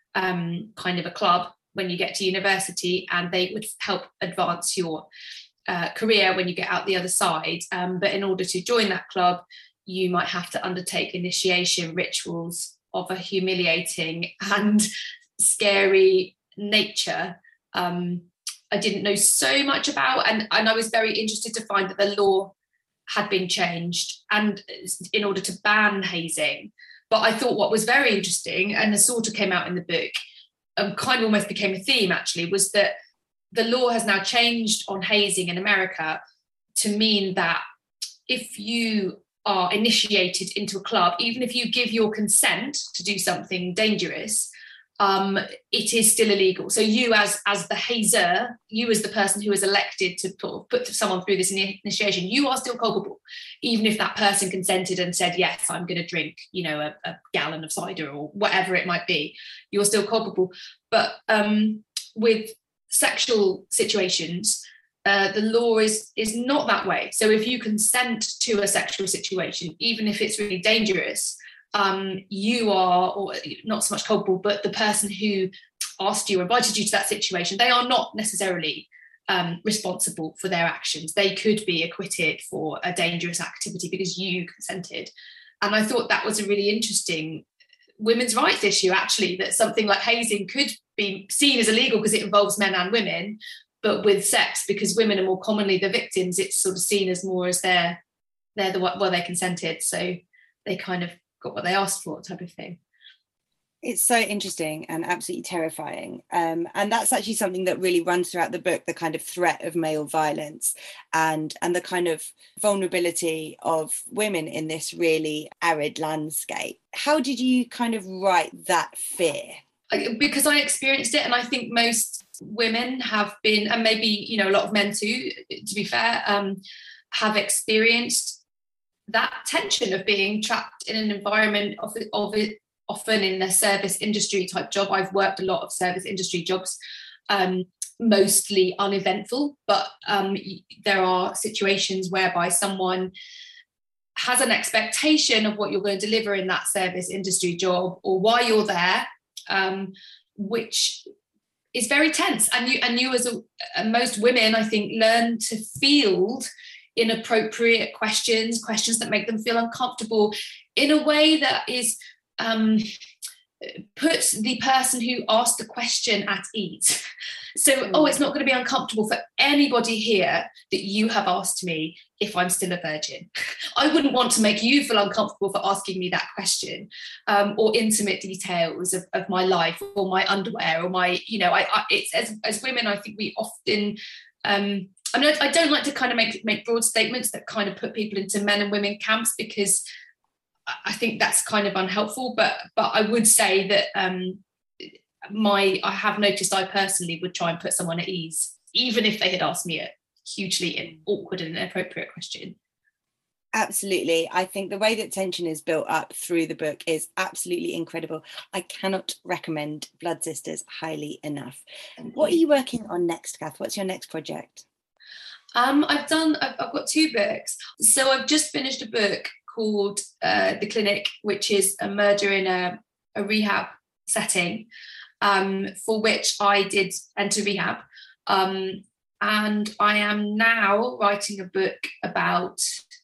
um, kind of a club when you get to university, and they would help advance your uh, career when you get out the other side. Um, but in order to join that club, you might have to undertake initiation rituals of a humiliating and scary nature. Um, I didn't know so much about, and, and I was very interested to find that the law had been changed and in order to ban hazing. But I thought what was very interesting, and this sort of came out in the book, um, kind of almost became a theme actually, was that the law has now changed on hazing in America to mean that if you are initiated into a club, even if you give your consent to do something dangerous, um, it is still illegal. So you as, as the hazer, you as the person who is elected to put, put someone through this initiation, you are still culpable, even if that person consented and said, yes, I'm going to drink, you know, a, a gallon of cider or whatever it might be, you're still culpable. But um, with sexual situations, uh, the law is, is not that way. So if you consent to a sexual situation, even if it's really dangerous, Um, you are, or not so much culpable, but the person who asked you or invited you to that situation, they are not necessarily um, responsible for their actions. They could be acquitted for a dangerous activity because you consented. and I thought that was a really interesting women's rights issue, actually, that something like hazing could be seen as illegal because it involves men and women, but with sex, because women are more commonly the victims, it's sort of seen as more as they're they're the well they consented, so they kind of got what they asked for, type of thing. It's so interesting and absolutely terrifying. Um, and that's actually something that really runs throughout the book, the kind of threat of male violence and, and the kind of vulnerability of women in this really arid landscape. How did you kind of write that fear? Because I experienced it, and I think most women have been, and maybe, you know, a lot of men too, to be fair, um, have experienced that tension of being trapped in an environment of, of it, often in a service industry type job. I've worked a lot of service industry jobs, um, mostly uneventful, but um, there are situations whereby someone has an expectation of what you're going to deliver in that service industry job or why you're there, um, which is very tense. And you, and you as a, and most women, I think, learn to field inappropriate questions, questions that make them feel uncomfortable in a way that is um puts the person who asked the question at ease. So, oh, it's not going to be uncomfortable for anybody here that you have asked me if I'm still a virgin. I wouldn't want to make you feel uncomfortable for asking me that question, um, or intimate details of, of my life or my underwear or my, you know, I, I it's as, as women, I think we often, um, I mean, I, I don't like to kind of make, make broad statements that kind of put people into men and women camps, because I think that's kind of unhelpful, but but I would say that um, my I have noticed I personally would try and put someone at ease, even if they had asked me a hugely awkward and inappropriate question. Absolutely. I think the way that tension is built up through the book is absolutely incredible. I cannot recommend Blood Sisters highly enough. What are you working on next, Kath? What's your next project? Um, I've done, I've, I've got two books. So I've just finished a book called uh, The Clinic, which is a murder in a, a rehab setting, um, for which I did enter rehab. Um, and I am now writing a book about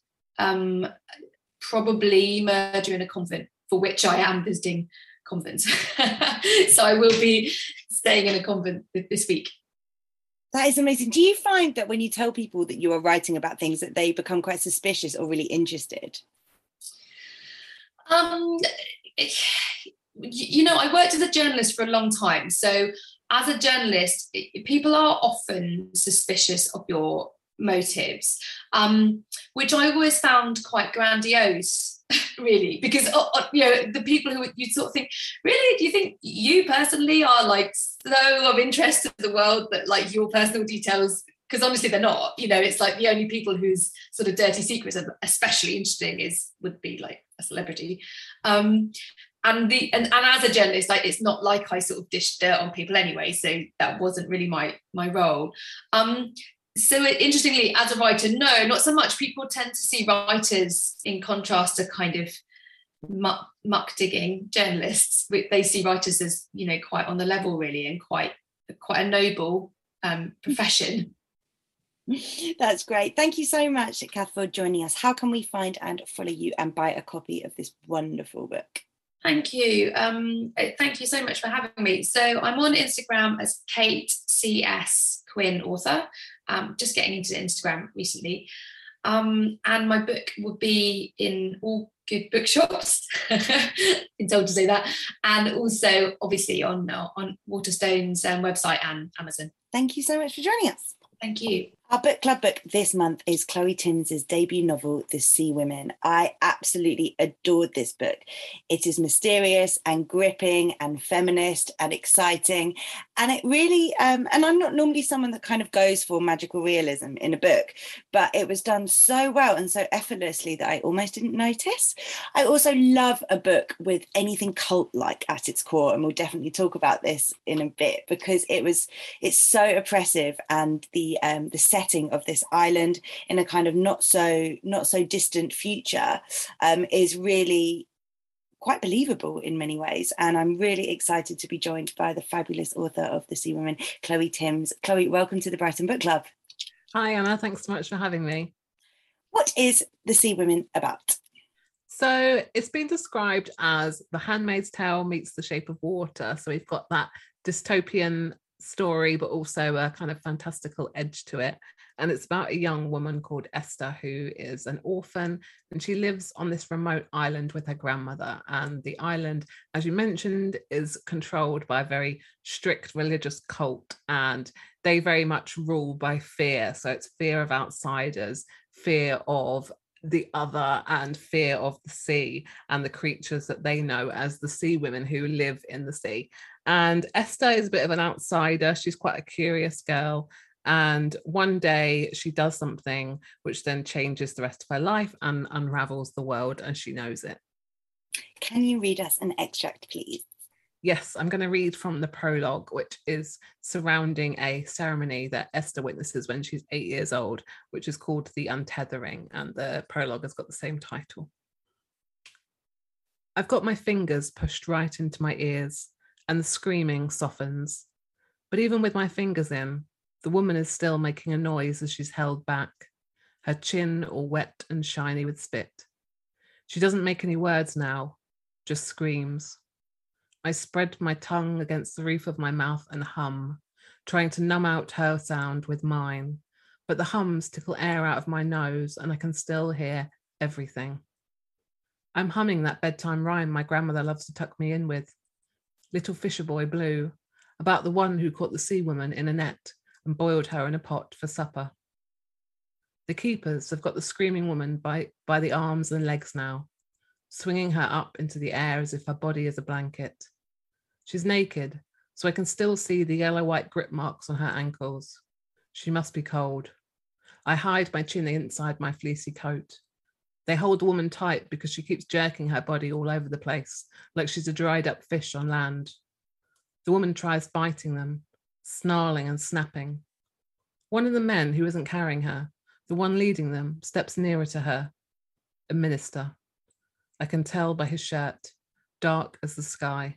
um, probably murder in a convent, for which I am visiting convents. So I will be staying in a convent this week. That is amazing. Do you find that when you tell people that you are writing about things that they become quite suspicious or really interested? Um, you know, I worked as a journalist for a long time. So as a journalist, people are often suspicious of your motives, um, which I always found quite grandiose, really, because, you know, the people who you sort of think, really, do you think you personally are like so of interest to the world that like your personal details, because honestly they're not, you know, it's like the only people whose sort of dirty secrets are especially interesting is would be like a celebrity. Um, and the and, and as a journalist, like it's not like I sort of dish dirt on people anyway, so that wasn't really my my role. Um, so it, interestingly, as a writer, no, not so much. People tend to see writers in contrast to kind of muck, muck digging journalists. They see writers as, you know, quite on the level really, and quite quite a noble um, profession. That's great. Thank you so much, Kath, for joining us. How can we find and follow you and buy a copy of this wonderful book? Thank you. Um, thank you so much for having me. So I'm on Instagram as Kate C S Quinn Author. Um, just getting into Instagram recently. Um, and my book will be in all good bookshops. Been told to say that. And also, obviously, on, uh, on Waterstone's um, website and Amazon. Thank you so much for joining us. Thank you. Our book club book this month is Chloe Timms' debut novel, The Sea Women. I absolutely adored this book. It is mysterious and gripping and feminist and exciting. And it really, um, and I'm not normally someone that kind of goes for magical realism in a book, but it was done so well and so effortlessly that I almost didn't notice. I also love a book with anything cult-like at its core, and we'll definitely talk about this in a bit, because it was, it's so oppressive, and the um, the setting of this island in a kind of not so not so distant future um, is really quite believable in many ways. And I'm really excited to be joined by the fabulous author of The Sea Women, Chloe Timms. Chloe, welcome to the Brighton Book Club. Hi Emma, thanks so much for having me. What is The Sea Women about? So it's been described as The Handmaid's Tale meets The Shape of Water. So we've got that dystopian story, but also a kind of fantastical edge to it. And it's about a young woman called Esther, who is an orphan, and she lives on this remote island with her grandmother. And the island, as you mentioned, is controlled by a very strict religious cult, and they very much rule by fear. So it's fear of outsiders, fear of the other, and fear of the sea and the creatures that they know as the sea women who live in the sea. And Esther is a bit of an outsider. She's quite a curious girl. And one day she does something which then changes the rest of her life and unravels the world, and she knows it. Can you read us an extract, please? Yes, I'm going to read from the prologue, which is surrounding a ceremony that Esther witnesses when she's eight years old, which is called The Untethering, and the prologue has got the same title. I've got my fingers pushed right into my ears, and the screaming softens. But even with my fingers in, the woman is still making a noise as she's held back, her chin all wet and shiny with spit. She doesn't make any words now, just screams. I spread my tongue against the roof of my mouth and hum, trying to numb out her sound with mine, but the hums tickle air out of my nose and I can still hear everything. I'm humming that bedtime rhyme my grandmother loves to tuck me in with. Little Fisher Boy Blue, about the one who caught the sea woman in a net and boiled her in a pot for supper. The keepers have got the screaming woman by, by the arms and legs now, swinging her up into the air as if her body is a blanket. She's naked, so I can still see the yellow-white grip marks on her ankles. She must be cold. I hide my chin inside my fleecy coat. They hold the woman tight because she keeps jerking her body all over the place, like she's a dried-up fish on land. The woman tries biting them, snarling and snapping. One of the men who isn't carrying her, the one leading them, steps nearer to her. A minister. I can tell by his shirt, dark as the sky.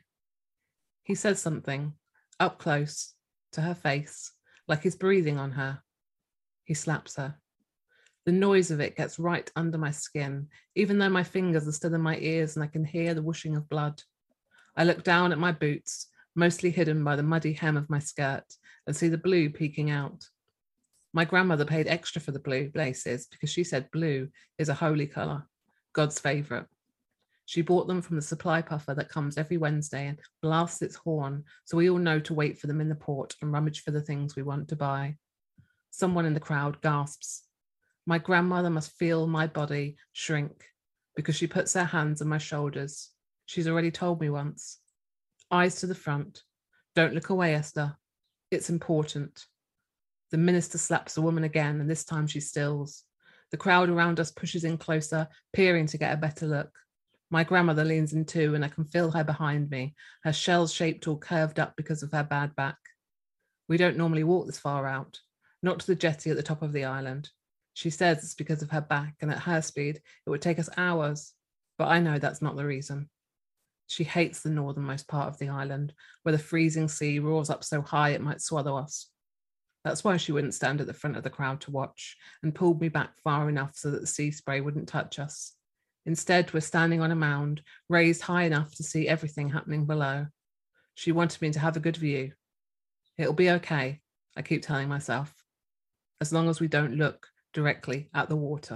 He says something, up close, to her face, like he's breathing on her. He slaps her. The noise of it gets right under my skin, even though my fingers are still in my ears and I can hear the whooshing of blood. I look down at my boots, mostly hidden by the muddy hem of my skirt, and see the blue peeking out. My grandmother paid extra for the blue laces because she said blue is a holy colour, God's favourite. She bought them from the supply puffer that comes every Wednesday and blasts its horn, so we all know to wait for them in the port and rummage for the things we want to buy. Someone in the crowd gasps. My grandmother must feel my body shrink because she puts her hands on my shoulders. She's already told me once. Eyes to the front. Don't look away, Esther. It's important. The minister slaps the woman again, and this time she stills. The crowd around us pushes in closer, peering to get a better look. My grandmother leans in too, and I can feel her behind me, her shell-shaped all curved up because of her bad back. We don't normally walk this far out, not to the jetty at the top of the island. She says it's because of her back, and at her speed, it would take us hours, but I know that's not the reason. She hates the northernmost part of the island, where the freezing sea roars up so high it might swallow us. That's why she wouldn't stand at the front of the crowd to watch, and pulled me back far enough so that the sea spray wouldn't touch us. Instead, we're standing on a mound, raised high enough to see everything happening below. She wanted me to have a good view. It'll be okay, I keep telling myself, as long as we don't look directly at the water.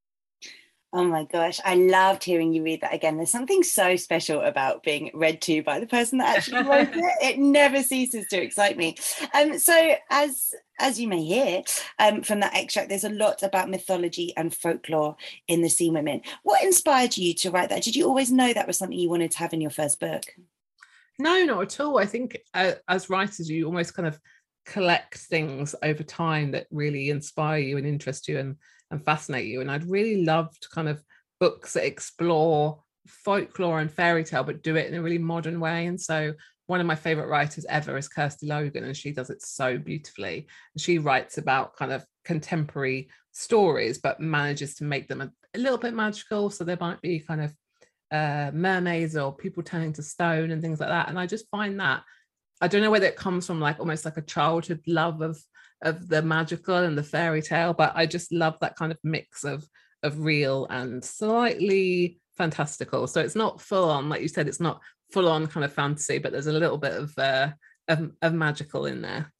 Oh my gosh, I loved hearing you read that again. There's something so special about being read to by the person that actually wrote it. It never ceases to excite me. Um, so as as you may hear um, from that extract, there's a lot about mythology and folklore in The Sea Women. What inspired you to write that? Did you always know that was something you wanted to have in your first book? No, not at all. I think uh, as writers, you almost kind of collect things over time that really inspire you and interest you and and fascinate you. And I'd really loved kind of books that explore folklore and fairy tale, but do it in a really modern way. And so one of my favorite writers ever is Kirsty Logan, and she does it so beautifully. And she writes about kind of contemporary stories, but manages to make them a, a little bit magical. So there might be kind of uh, mermaids or people turning to stone and things like that. And I just find that, I don't know whether it comes from like almost like a childhood love of of the magical and the fairy tale, but I just love that kind of mix of of real and slightly fantastical. So it's not full on, like you said, it's not full on kind of fantasy, but there's a little bit of uh, of, of magical in there.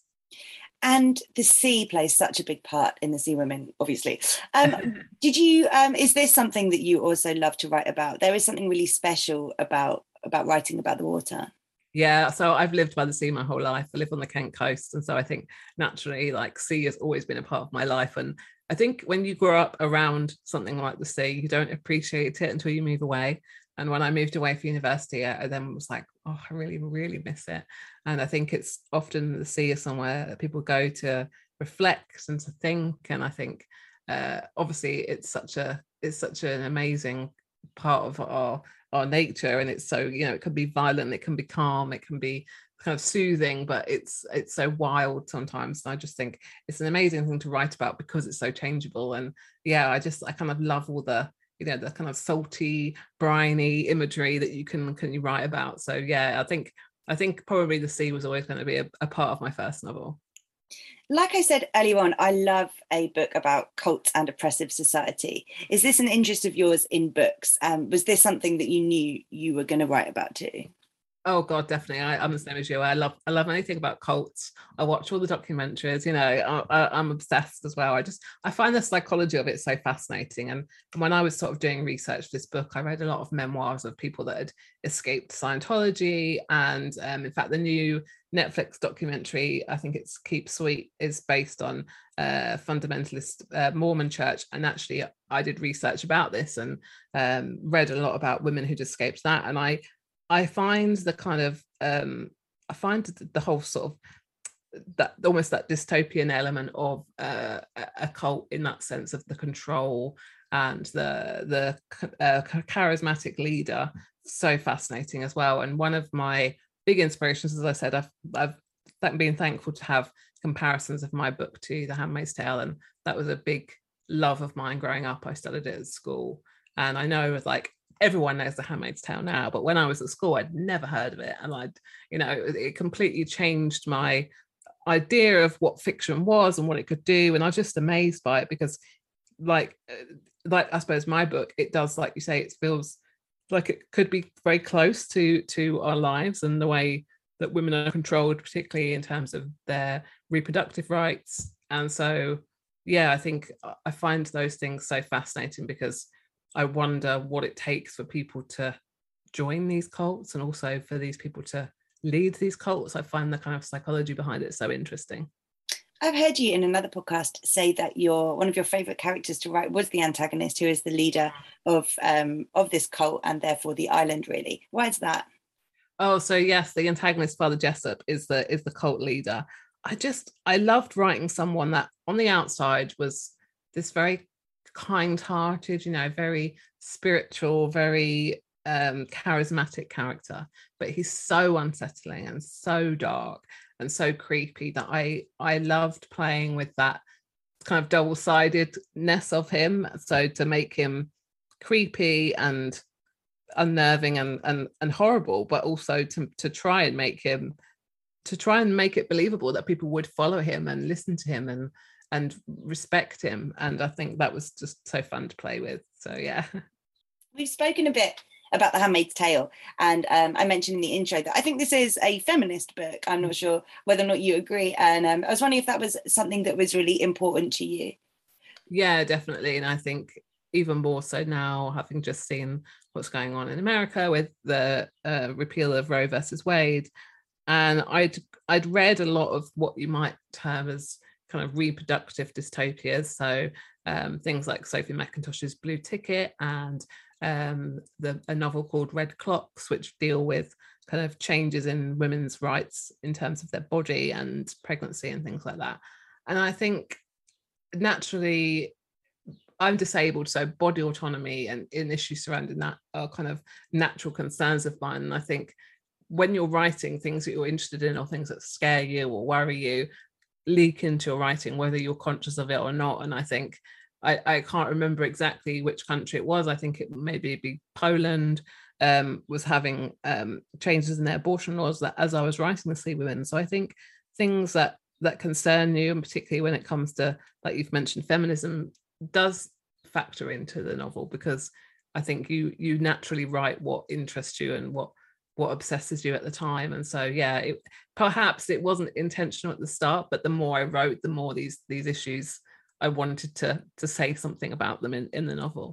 And the sea plays such a big part in the Sea Women, obviously. Um, did you? Um, is this something that you also love to write about? There is something really special about about writing about the water. Yeah, so I've lived by the sea my whole life. I live on the Kent coast, and so I think naturally, like, sea has always been a part of my life. And I think when you grow up around something like the sea, you don't appreciate it until you move away. And when I moved away for university, I then was like, oh, I really, really miss it. And I think it's often the sea is somewhere that people go to reflect and to think. And I think uh, obviously it's such a it's such an amazing part of our our nature, and it's so, you know, it can be violent, it can be calm, it can be kind of soothing, but it's it's so wild sometimes. And I just think it's an amazing thing to write about because it's so changeable. And yeah, I just I kind of love all the, you know, the kind of salty, briny imagery that you can can you write about. So yeah, I think I think probably the sea was always going to be a, a part of my first novel. Like I said earlier on, I love a book about cults and oppressive society. Is this an interest of yours in books? Um, was this something that you knew you were going to write about too? Oh God, definitely. I, I'm the same as you. I love, I love anything about cults. I watch all the documentaries. You know, I, I, I'm obsessed as well. I just, I find the psychology of it so fascinating. And when I was sort of doing research for this book, I read a lot of memoirs of people that had escaped Scientology. And um, in fact, the new Netflix documentary, I think it's Keep Sweet, is based on uh, fundamentalist uh, Mormon church. And actually, I did research about this and um, read a lot about women who'd escaped that. And I. I find the kind of um, I find the whole sort of that almost that dystopian element of uh, a cult in that sense of the control and the the uh, charismatic leader so fascinating as well. And one of my big inspirations, as I said, I've I've been thankful to have comparisons of my book to The Handmaid's Tale, and that was a big love of mine growing up. I studied it at school, and I know like everyone knows The Handmaid's Tale now, but when I was at school, I'd never heard of it. And I'd, you know, it completely changed my idea of what fiction was and what it could do. And I was just amazed by it because like, like I suppose my book, it does, like you say, it feels like it could be very close to, to our lives and the way that women are controlled, particularly in terms of their reproductive rights. And so, yeah, I think I find those things so fascinating because I wonder what it takes for people to join these cults and also for these people to lead these cults. I find the kind of psychology behind it so interesting. I've heard you in another podcast say that your one of your favourite characters to write was the antagonist, who is the leader of um, of this cult and therefore the island, really. Why is that? Oh, so yes, the antagonist, Father Jessup, is the is the cult leader. I just, I loved writing someone that on the outside was this very kind-hearted, you know, very spiritual, very um charismatic character, but he's so unsettling and so dark and so creepy that I I loved playing with that kind of double-sidedness of him. So to make him creepy and unnerving and and, and horrible, but also to to try and make him to try and make it believable that people would follow him and listen to him and and respect him. And I think that was just so fun to play with. So yeah. We've spoken a bit about The Handmaid's Tale, and um, I mentioned in the intro that I think this is a feminist book. I'm not sure whether or not you agree, and um, I was wondering if that was something that was really important to you. Yeah, definitely. And I think even more so now, having just seen what's going on in America with the uh, repeal of Roe versus Wade, and I'd I'd read a lot of what you might term as kind of reproductive dystopias. So um, things like Sophie McIntosh's Blue Ticket and um, the, a novel called Red Clocks, which deal with kind of changes in women's rights in terms of their body and pregnancy and things like that. And I think naturally, I'm disabled, so body autonomy and, and issues surrounding that are kind of natural concerns of mine. And I think when you're writing things that you're interested in or things that scare you or worry you, leak into your writing, whether you're conscious of it or not. And I think I, I can't remember exactly which country it was. I think it maybe be Poland um, was having um, changes in their abortion laws that as I was writing The Sea Women. So I think things that that concern you, and particularly when it comes to, like you've mentioned, feminism, does factor into the novel because I think you you naturally write what interests you and what what obsesses you at the time. And so yeah, it, perhaps it wasn't intentional at the start, but the more I wrote, the more these these issues I wanted to to say something about them in, in the novel.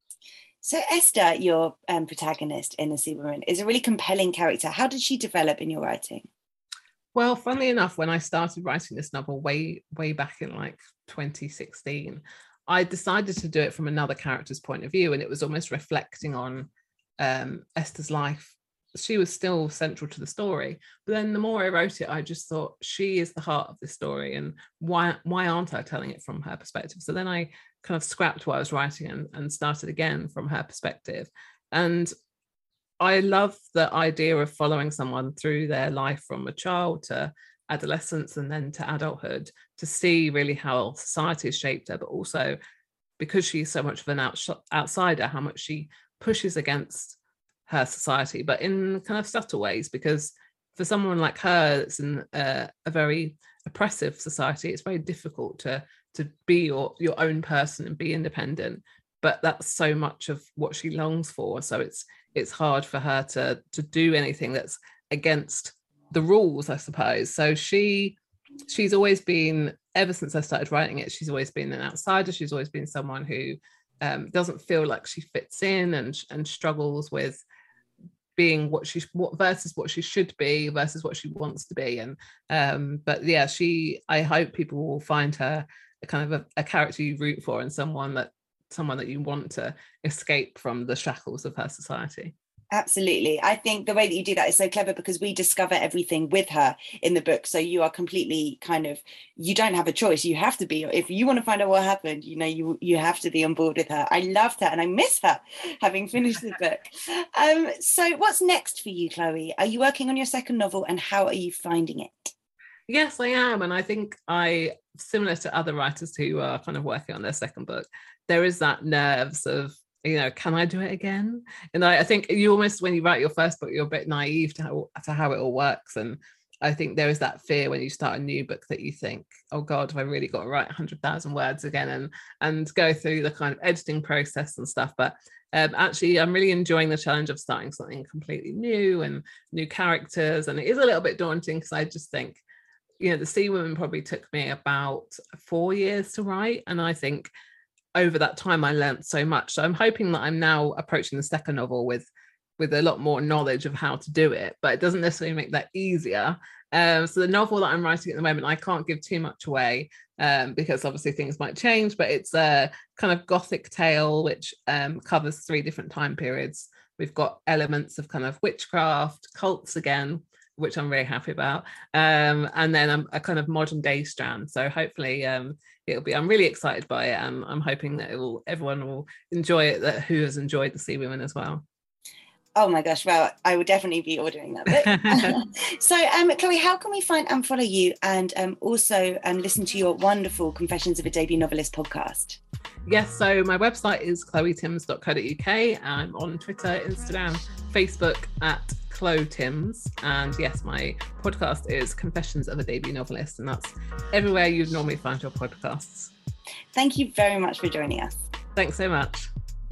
So Esther, your um, protagonist in The Sea Woman, is a really compelling character. How did she develop in your writing? Well, funnily enough, when I started writing this novel way, way back in like twenty sixteen, I decided to do it from another character's point of view. And it was almost reflecting on um, Esther's life. She was still central to the story. But then the more I wrote it, I just thought, she is the heart of this story. And why, why aren't I telling it from her perspective? So then I kind of scrapped what I was writing and, and started again from her perspective. And I love the idea of following someone through their life from a child to adolescence and then to adulthood, to see really how society has shaped her, but also because she's so much of an outs- outsider, how much she pushes against her society, but in kind of subtle ways, because for someone like her, it's in a, a very oppressive society. It's very difficult to, to be your, your own person and be independent, but that's so much of what she longs for. So it's it's hard for her to to do anything that's against the rules, I suppose. So she she's always been, ever since I started writing it, she's always been an outsider. She's always been someone who um, doesn't feel like she fits in and and struggles with being what she what versus what she should be versus what she wants to be. And um, but yeah, she I hope people will find her a kind of a, a character you root for and someone that someone that you want to escape from the shackles of her society. Absolutely. I think the way that you do that is so clever, because we discover everything with her in the book. So you are completely kind of, you don't have a choice. You have to be, if you want to find out what happened, you know, you you have to be on board with her. I loved her and I miss her having finished the book. Um, so what's next for you, Chloe? Are you working on your second novel and how are you finding it? Yes, I am. And I think I, similar to other writers who are kind of working on their second book, there is that nerves of, you know, can I do it again? And I, I think you almost, when you write your first book, you're a bit naive to how, to how it all works. And I think there is that fear when you start a new book that you think, oh God, have I really got to write one hundred thousand words again and, and go through the kind of editing process and stuff. But um, actually, I'm really enjoying the challenge of starting something completely new and new characters. And it is a little bit daunting because I just think, you know, The Sea Woman probably took me about four years to write. And I think over that time I learned so much. So I'm hoping that I'm now approaching the second novel with with a lot more knowledge of how to do it, but it doesn't necessarily make that easier. Um, so the novel that I'm writing at the moment, I can't give too much away um, because obviously things might change, but it's a kind of gothic tale which um, covers three different time periods. We've got elements of kind of witchcraft, cults again, which I'm very happy about, um, and then um, a kind of modern day strand. So hopefully um, it'll be, I'm really excited by it, and I'm hoping that it will, everyone will enjoy it, that who has enjoyed The Sea Woman as well. Oh my gosh, well, I will definitely be ordering that book. So, um, Chloe, how can we find and follow you, and um, also um, listen to your wonderful Confessions of a Debut Novelist podcast? Yes, so my website is chloe timms dot co dot uk. I'm on Twitter, Instagram, Facebook at Chloe Timms, and yes, my podcast is Confessions of a Debut Novelist, and that's everywhere you'd normally find your podcasts. Thank you very much for joining us. Thanks so much.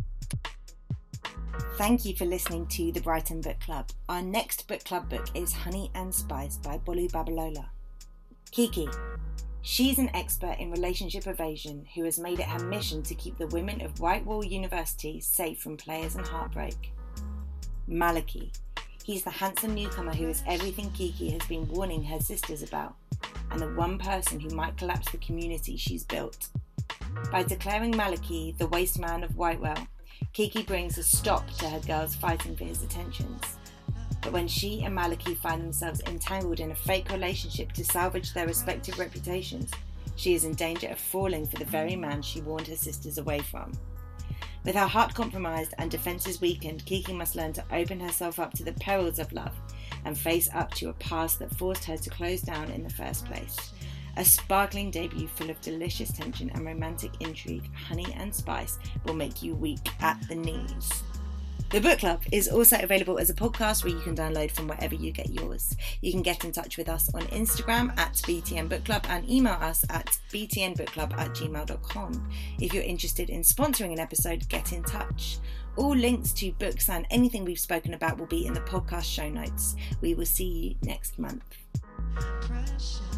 Thank you for listening to the Brighton Book Club. Our next book club book is Honey and Spice by Bolu Babalola. Kiki. She's an expert in relationship evasion who has made it her mission to keep the women of Whitewall University safe from players and heartbreak. Maliki. He's the handsome newcomer who is everything Kiki has been warning her sisters about, and the one person who might collapse the community she's built. By declaring Maliki the waste man of Whitewell, Kiki brings a stop to her girls fighting for his attentions. But when she and Maliki find themselves entangled in a fake relationship to salvage their respective reputations, she is in danger of falling for the very man she warned her sisters away from. With her heart compromised and defences weakened, Kiki must learn to open herself up to the perils of love and face up to a past that forced her to close down in the first place. A sparkling debut full of delicious tension and romantic intrigue, Honey and Spice will make you weak at the knees. The book club is also available as a podcast where you can download from wherever you get yours. You can get in touch with us on Instagram at B T N Book Club and email us at b t n book club at gmail dot com. If you're interested in sponsoring an episode, get in touch. All links to books and anything we've spoken about will be in the podcast show notes. We will see you next month. Precious.